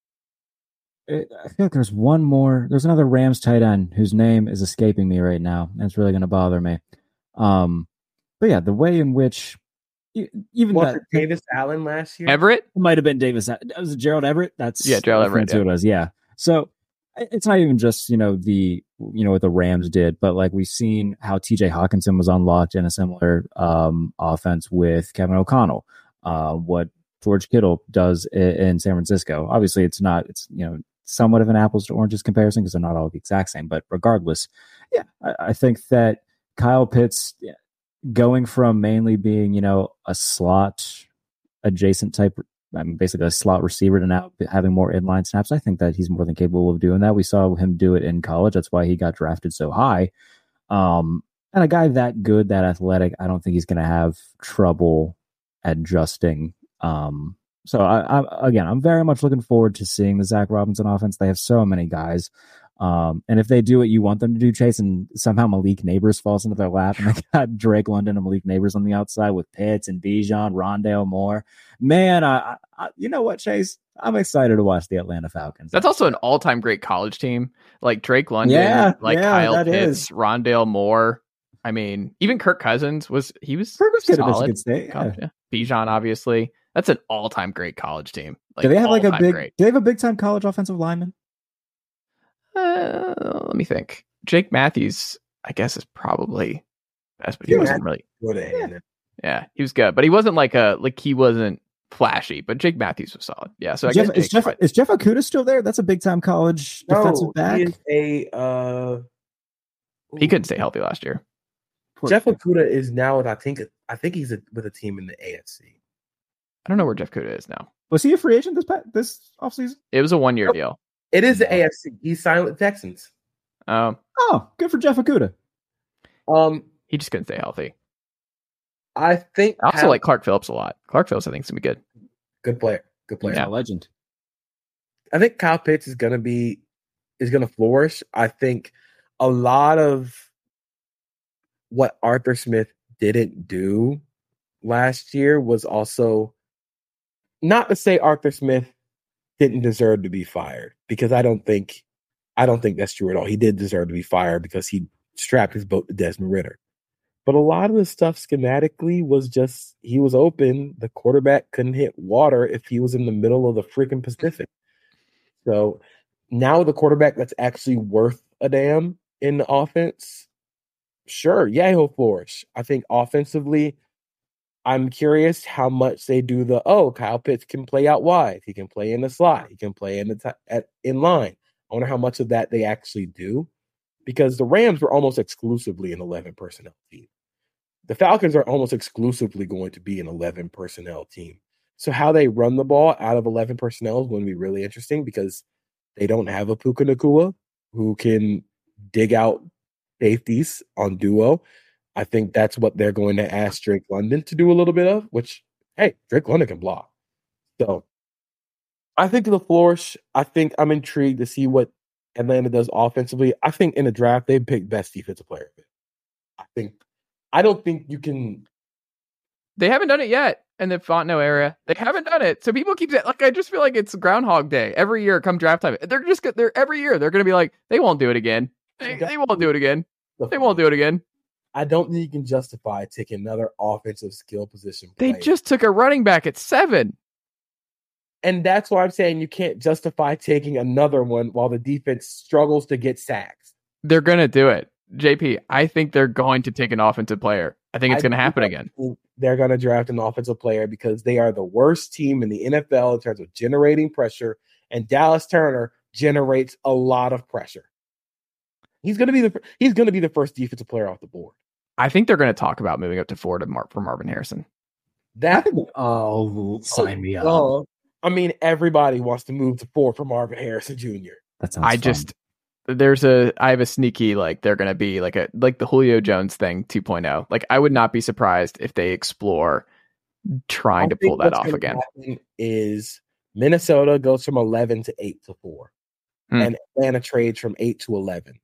Speaker 7: feel like there's one more. There's another Rams tight end whose name is escaping me right now, and it's really going to bother me. But yeah, the way in which even that
Speaker 6: Davis Allen last year,
Speaker 5: Everett
Speaker 7: might have been Davis. Was it Gerald Everett?
Speaker 5: Gerald Everett.
Speaker 7: It was, yeah. So it's not even just what the Rams did, but we've seen how TJ Hawkinson was unlocked in a similar offense with Kevin O'Connell. What George Kittle does in San Francisco. Obviously, it's somewhat of an apples to oranges comparison because they're not all the exact same. But regardless, yeah, I think that Kyle Pitts going from mainly being a slot adjacent type, basically a slot receiver, to now having more inline snaps. I think that he's more than capable of doing that. We saw him do it in college. That's why he got drafted so high. And a guy that good, that athletic, I don't think he's going to have trouble adjusting. So I'm very much looking forward to seeing the Zach Robinson offense. They have so many guys. And if they do what you want them to do, Chase, and somehow Malik Neighbors falls into their lap, and they got Drake London and Malik Neighbors on the outside with Pitts and Bijan, Rondale Moore, man, I you know what, Chase? I'm excited to watch the Atlanta Falcons.
Speaker 5: That's also an all-time great college team. Like Drake London, Kyle Pitts, Rondale Moore. I mean, even Kirk Cousins was solid.
Speaker 7: Yeah.
Speaker 5: Bijan, obviously. That's an all-time great college team.
Speaker 7: Do they have do they have a big-time college offensive lineman?
Speaker 5: Let me think. Jake Matthews, I guess, is probably best, but he wasn't really. Yeah, he was good, but he wasn't he wasn't flashy. But Jake Matthews was solid. Yeah, so
Speaker 7: is Jeff Okudah still there? That's a big-time college defensive back.
Speaker 6: He is
Speaker 5: he couldn't stay healthy last year.
Speaker 6: Jeff Okudah is now with I think he's with a team in the AFC.
Speaker 5: I don't know where Jeff Okudah is now.
Speaker 7: Was he a free agent this offseason?
Speaker 5: It was a 1-year deal.
Speaker 6: It is the AFC. He signed with the Texans.
Speaker 7: Oh, good for Jeff Okudah.
Speaker 5: He just couldn't stay healthy.
Speaker 6: I think
Speaker 5: I also like Clark Phillips a lot. Clark Phillips, I think, is gonna be good.
Speaker 6: Good player.
Speaker 7: Yeah, legend.
Speaker 6: I think Kyle Pitts is gonna flourish. I think a lot of what Arthur Smith didn't do last year was also not to say Arthur Smith didn't deserve to be fired, because I don't think that's true at all. He did deserve to be fired because he strapped his boat to Desmond Ridder. But a lot of the stuff schematically was just, he was open. The quarterback couldn't hit water if he was in the middle of the freaking Pacific. So now the quarterback that's actually worth a damn in the offense, sure, yeah, he'll flourish. I think offensively, I'm curious how much they do Kyle Pitts can play out wide. He can play in the slot. He can play in line. I wonder how much of that they actually do, because the Rams were almost exclusively an 11 personnel team. The Falcons are almost exclusively going to be an 11 personnel team. So how they run the ball out of 11 personnel is going to be really interesting, because they don't have a Puka Nacua who can dig out safeties on duo. I think that's what they're going to ask Drake London to do a little bit of, which, hey, Drake London can block. So I think it'll flourish. I think I'm intrigued to see what Atlanta does offensively. I think in the draft they pick best defensive player. I don't think you can.
Speaker 5: They haven't done it yet in the Fontenot era. They haven't done it. So people keep saying, like, I just feel like it's Groundhog Day every year come draft time. They're every year they're going to be like, they won't do it again. They won't do it again. They won't do it again.
Speaker 6: I don't think you can justify taking another offensive skill position player.
Speaker 5: They just took a running back at 7.
Speaker 6: And that's why I'm saying you can't justify taking another one while the defense struggles to get sacks.
Speaker 5: They're going to do it. JP, I think they're going to take an offensive player. I think it's going to happen again.
Speaker 6: They're going to draft an offensive player because they are the worst team in the NFL in terms of generating pressure, and Dallas Turner generates a lot of pressure. He's going to be the first defensive player off the board.
Speaker 5: I think they're going to talk about moving up to 4 for Marvin Harrison.
Speaker 7: Sign me up.
Speaker 6: I mean, everybody wants to move to 4 for Marvin Harrison Jr.
Speaker 7: That sounds
Speaker 5: fun. I have a sneaky, like, they're going to be like the Julio Jones thing 2.0. Like, I would not be surprised if they explore trying to pull that off again.
Speaker 6: Is Minnesota goes from 11 to 8 to 4, and Atlanta trades from 8 to 11.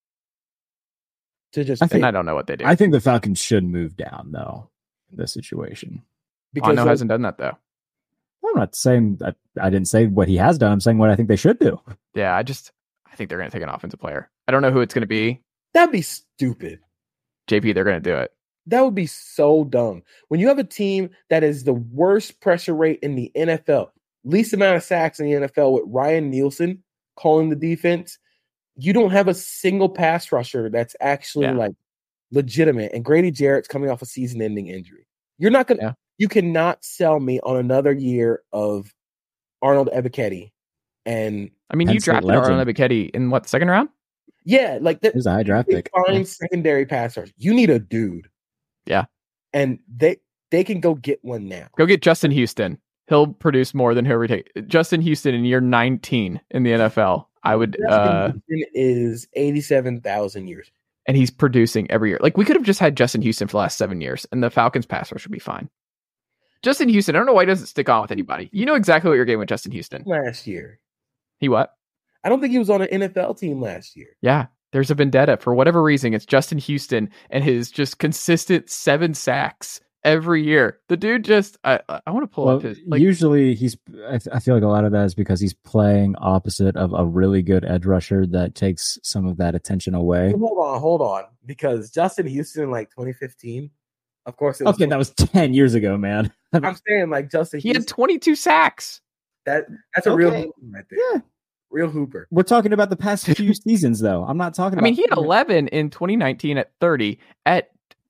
Speaker 5: I don't know what they do.
Speaker 7: I think the Falcons should move down though in this situation.
Speaker 5: Because Ono hasn't done that though.
Speaker 7: I'm not saying that. I didn't say what he has done. I'm saying what I think they should do.
Speaker 5: Yeah, I think they're going to take an offensive player. I don't know who it's going to be.
Speaker 6: That'd be stupid.
Speaker 5: JP, they're going to do it.
Speaker 6: That would be so dumb. When you have a team that is the worst pressure rate in the NFL, least amount of sacks in the NFL with Ryan Nielsen calling the defense, you don't have a single pass rusher that's actually like legitimate. And Grady Jarrett's coming off a season-ending injury. You're not going to. You cannot sell me on another year of Arnold Ebiketie. And
Speaker 5: I mean, you drafted Arnold Ebiketie in what, second round?
Speaker 6: Yeah, like that.
Speaker 7: It was a high draft pick.
Speaker 6: Find secondary pass rush. You need a dude.
Speaker 5: Yeah,
Speaker 6: and they can go get one now.
Speaker 5: Go get Justin Houston. He'll produce more than he'll retake. Justin Houston in year 19 in the NFL. I would.
Speaker 6: Justin Houston is 87,000 years,
Speaker 5: and he's producing every year. Like, we could have just had Justin Houston for the last 7 years, and the Falcons pass rush would be fine. Justin Houston, I don't know why he doesn't stick on with anybody. You know exactly what you're getting with Justin Houston.
Speaker 6: Last year.
Speaker 5: He what?
Speaker 6: I don't think he was on an NFL team last year.
Speaker 5: Yeah, there's a vendetta. For whatever reason, it's Justin Houston and his just consistent 7 sacks every year. The dude just, I want to pull up his.
Speaker 7: Like, usually I feel like a lot of that is because he's playing opposite of a really good edge rusher that takes some of that attention away.
Speaker 6: Hold on. Because Justin Houston, like 2015, of course.
Speaker 7: That was 10 years ago, man.
Speaker 6: I'm saying, like, Justin
Speaker 5: He had 22 sacks.
Speaker 6: That's a real hooper right there. Yeah. Real hooper.
Speaker 7: We're talking about the past few seasons, though. I'm not talking about...
Speaker 5: I mean, he had 11 in 2019 at 30. At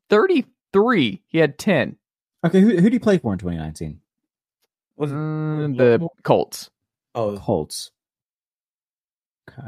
Speaker 5: 33, he had 10.
Speaker 7: Okay, who did he play for in 2019?
Speaker 5: Was the Colts.
Speaker 7: Oh, Colts. Okay.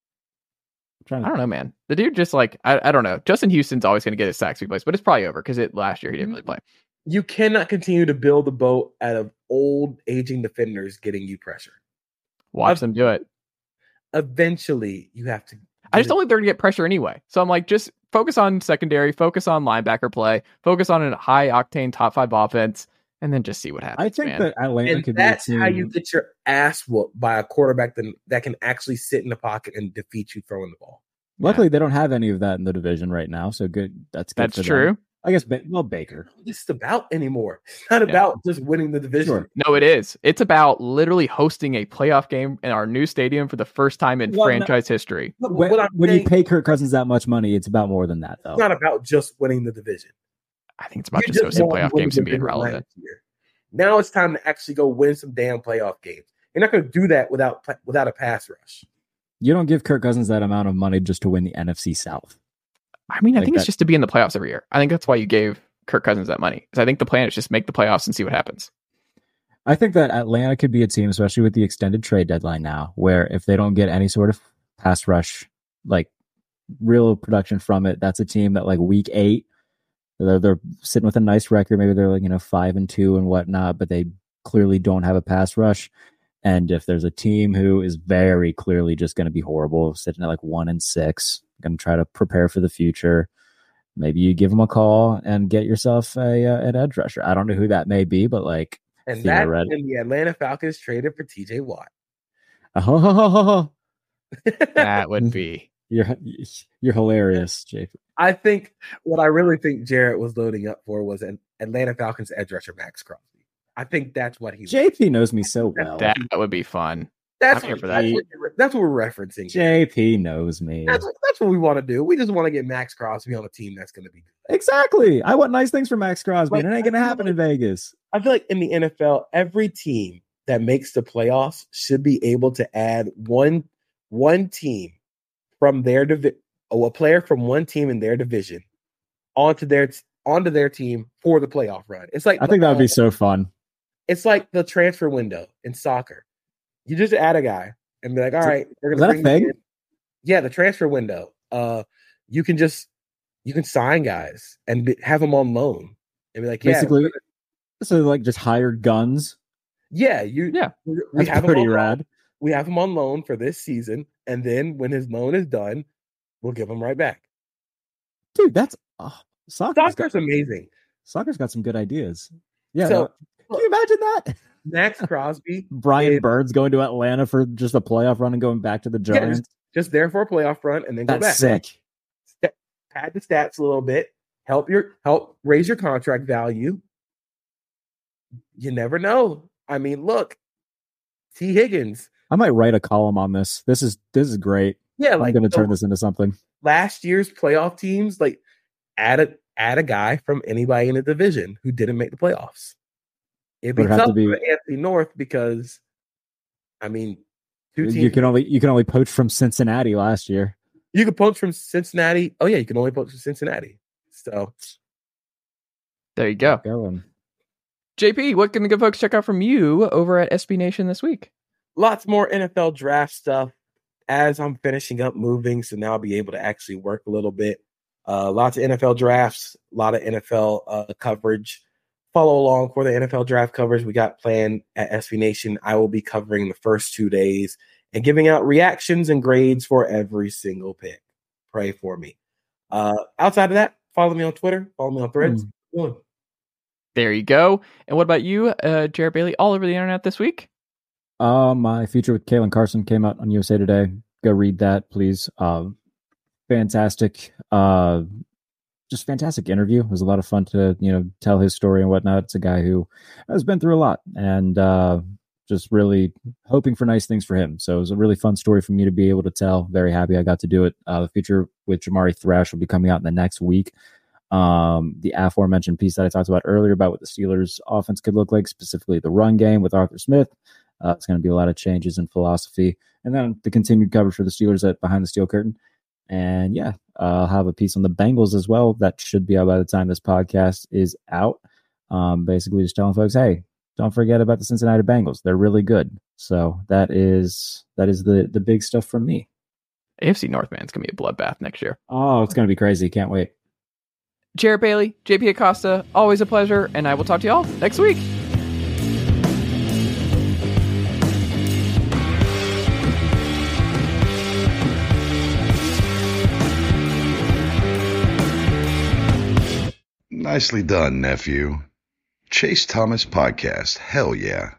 Speaker 5: I don't know, man. The dude just, like, I don't know. Justin Houston's always going to get his sacks replaced, but it's probably over because last year he didn't really play.
Speaker 6: You cannot continue to build a boat out of old, aging defenders getting you pressure.
Speaker 5: Watch them do it.
Speaker 6: Eventually, you have to.
Speaker 5: I just don't think they're going to get pressure anyway. So I'm like, just focus on secondary, focus on linebacker play, focus on a high-octane top 5 offense, and then just see what happens.
Speaker 7: I think that Atlanta could
Speaker 6: that's
Speaker 7: be a team.
Speaker 6: How you get your ass whooped by a quarterback that can actually sit in the pocket and defeat you throwing the ball.
Speaker 7: Luckily, they don't have any of that in the division right now, so good. That's good.
Speaker 5: That's true.
Speaker 7: Them. I guess, Baker.
Speaker 6: It's about anymore. It's not about just winning the division.
Speaker 7: Sure.
Speaker 5: No, it is. It's about literally hosting a playoff game in our new stadium for the first time in franchise history.
Speaker 7: When you pay Kirk Cousins that much money, it's about more than that, though.
Speaker 6: It's not about just winning the division.
Speaker 5: I think it's about just hosting playoff games and being relevant.
Speaker 6: Now it's time to actually go win some damn playoff games. You're not going to do that without a pass rush.
Speaker 7: You don't give Kirk Cousins that amount of money just to win the NFC South.
Speaker 5: I mean, I think it's just to be in the playoffs every year. I think that's why you gave Kirk Cousins that money. Because I think the plan is just make the playoffs and see what happens.
Speaker 7: I think that Atlanta could be a team, especially with the extended trade deadline now, where if they don't get any sort of pass rush, like real production from it, that's a team that like week 8, they're sitting with a nice record. Maybe they're like, 5-2 and whatnot, but they clearly don't have a pass rush. And if there's a team who is very clearly just going to be horrible, sitting at like 1-6, going to try to prepare for the future, maybe you give them a call and get yourself an edge rusher. I don't know who that may be, but like,
Speaker 6: and that's when the Atlanta Falcons traded for TJ Watt.
Speaker 5: That would be.
Speaker 7: You're hilarious, JP.
Speaker 6: I think what I really think Jarrett was loading up for was an Atlanta Falcons edge rusher Max Crosby. I think that's what he.
Speaker 7: JP knows me so well.
Speaker 5: That would be fun.
Speaker 6: That's what we're referencing.
Speaker 7: JP knows me.
Speaker 6: That's what we want to do. We just want to get Max Crosby on a team that's going to be good.
Speaker 7: Exactly. I want nice things for Max Crosby, and it ain't going to happen in Vegas.
Speaker 6: I feel like in the NFL, every team that makes the playoffs should be able to add one team from their division, a player from one team in their division, onto their team for the playoff run. It's like
Speaker 7: I think that would be so fun.
Speaker 6: It's like the transfer window in soccer. You just add a guy and be like, all right, we're going to bring him in. Yeah, the transfer window. You can sign guys and have them on loan and be like,
Speaker 7: basically, so like just hired guns.
Speaker 6: Yeah, we have
Speaker 7: pretty rad.
Speaker 6: We have him on loan for this season, and then when his loan is done, we'll give him right back.
Speaker 7: Dude, that's
Speaker 6: soccer's amazing.
Speaker 7: Soccer's got some good ideas. Yeah,
Speaker 6: so,
Speaker 7: can you imagine that?
Speaker 6: Max Crosby,
Speaker 7: Brian Burns going to Atlanta for just a playoff run and going back to the Giants.
Speaker 6: Yeah, just there for a playoff run and then go back.
Speaker 7: Sick.
Speaker 6: Pad the stats a little bit. Help raise your contract value. You never know. I mean, look, T. Higgins.
Speaker 7: I might write a column on this. This is great.
Speaker 6: Yeah,
Speaker 7: I'm going to turn this into something.
Speaker 6: Last year's playoff teams, like add a guy from anybody in the division who didn't make the playoffs. It'd be tough for the AFC North because, I mean, two teams.
Speaker 7: You can only poach from Cincinnati last year.
Speaker 6: You could poach from Cincinnati. Oh yeah, you can only poach from Cincinnati. So
Speaker 5: there you go. JP, what can the good folks check out from you over at SB Nation this week?
Speaker 6: Lots more NFL draft stuff as I'm finishing up moving, so now I'll be able to actually work a little bit. Lots of NFL drafts, a lot of NFL coverage. Follow along for the NFL draft coverage we got planned at SB Nation. I will be covering the first 2 days and giving out reactions and grades for every single pick. Pray for me. Outside of that, follow me on Twitter, follow me on Threads.
Speaker 5: There you go. And what about you, Jarrett Bailey, all over the internet this week?
Speaker 7: My feature with Kalen Carson came out on USA Today. Go read that, please. Fantastic. Just fantastic interview. It was a lot of fun to, tell his story and whatnot. It's a guy who has been through a lot and just really hoping for nice things for him. So it was a really fun story for me to be able to tell. Very happy I got to do it. The feature with Jamari Thrash will be coming out in the next week. The aforementioned piece that I talked about earlier about what the Steelers offense could look like, specifically the run game with Arthur Smith. It's going to be a lot of changes in philosophy. And then the continued coverage for the Steelers at Behind the Steel Curtain. And yeah, I'll have a piece on the Bengals as well. That should be out by the time this podcast is out. Basically just telling folks, hey, don't forget about the Cincinnati Bengals. They're really good. So that is the big stuff from me.
Speaker 5: AFC North, man, it's going to be a bloodbath next year.
Speaker 7: Oh, it's going to be crazy. Can't wait.
Speaker 5: Jarrett Bailey, JP Acosta, always a pleasure. And I will talk to you all next week.
Speaker 9: Nicely done, nephew. Chase Thomas Podcast. Hell yeah.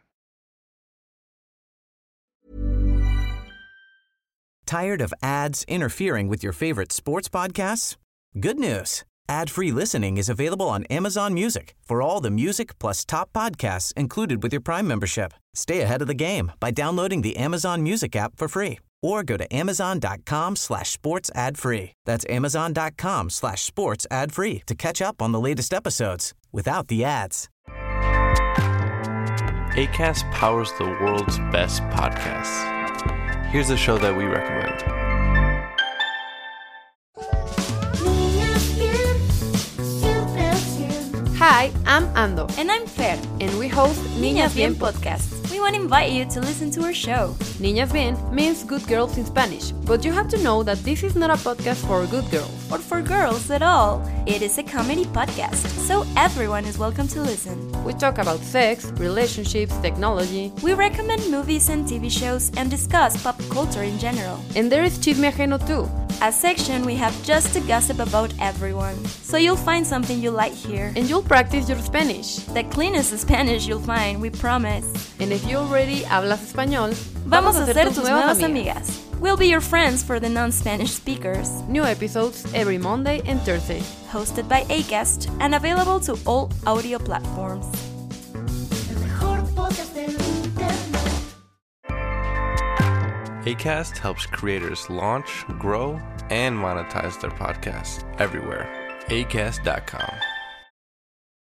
Speaker 2: Tired of ads interfering with your favorite sports podcasts? Good news. Ad-free listening is available on Amazon Music for all the music plus top podcasts included with your Prime membership. Stay ahead of the game by downloading the Amazon Music app for free or go to amazon.com/sports ad free. That's amazon.com/sports ad free to catch up on the latest episodes without the ads.
Speaker 10: Acast powers the world's best podcasts. Here's a show that we recommend.
Speaker 11: Hi, I'm Ando.
Speaker 12: And I'm Fer.
Speaker 11: And we host Niñas Bien podcast.
Speaker 12: We want to invite you to listen to our show.
Speaker 11: Niñas Bien means good girls in Spanish, but you have to know that this is not a podcast for good girls.
Speaker 12: Or for girls at all. It is a comedy podcast, so everyone is welcome to listen.
Speaker 11: We talk about sex, relationships, technology.
Speaker 12: We recommend movies and TV shows and discuss pop culture in general.
Speaker 11: And there is Chisme Ajeno too.
Speaker 12: A section we have just to gossip about everyone. So you'll find something you like here.
Speaker 11: And you'll practice your Spanish.
Speaker 12: The cleanest Spanish you'll find, we promise.
Speaker 11: And if you already hablas español,
Speaker 12: vamos a ser tus nuevas amigas. We'll be your friends for the non-Spanish speakers.
Speaker 11: New episodes every Monday and Thursday.
Speaker 12: Hosted by Acast and available to all audio platforms.
Speaker 10: Acast helps creators launch, grow, and monetize their podcasts everywhere. Acast.com.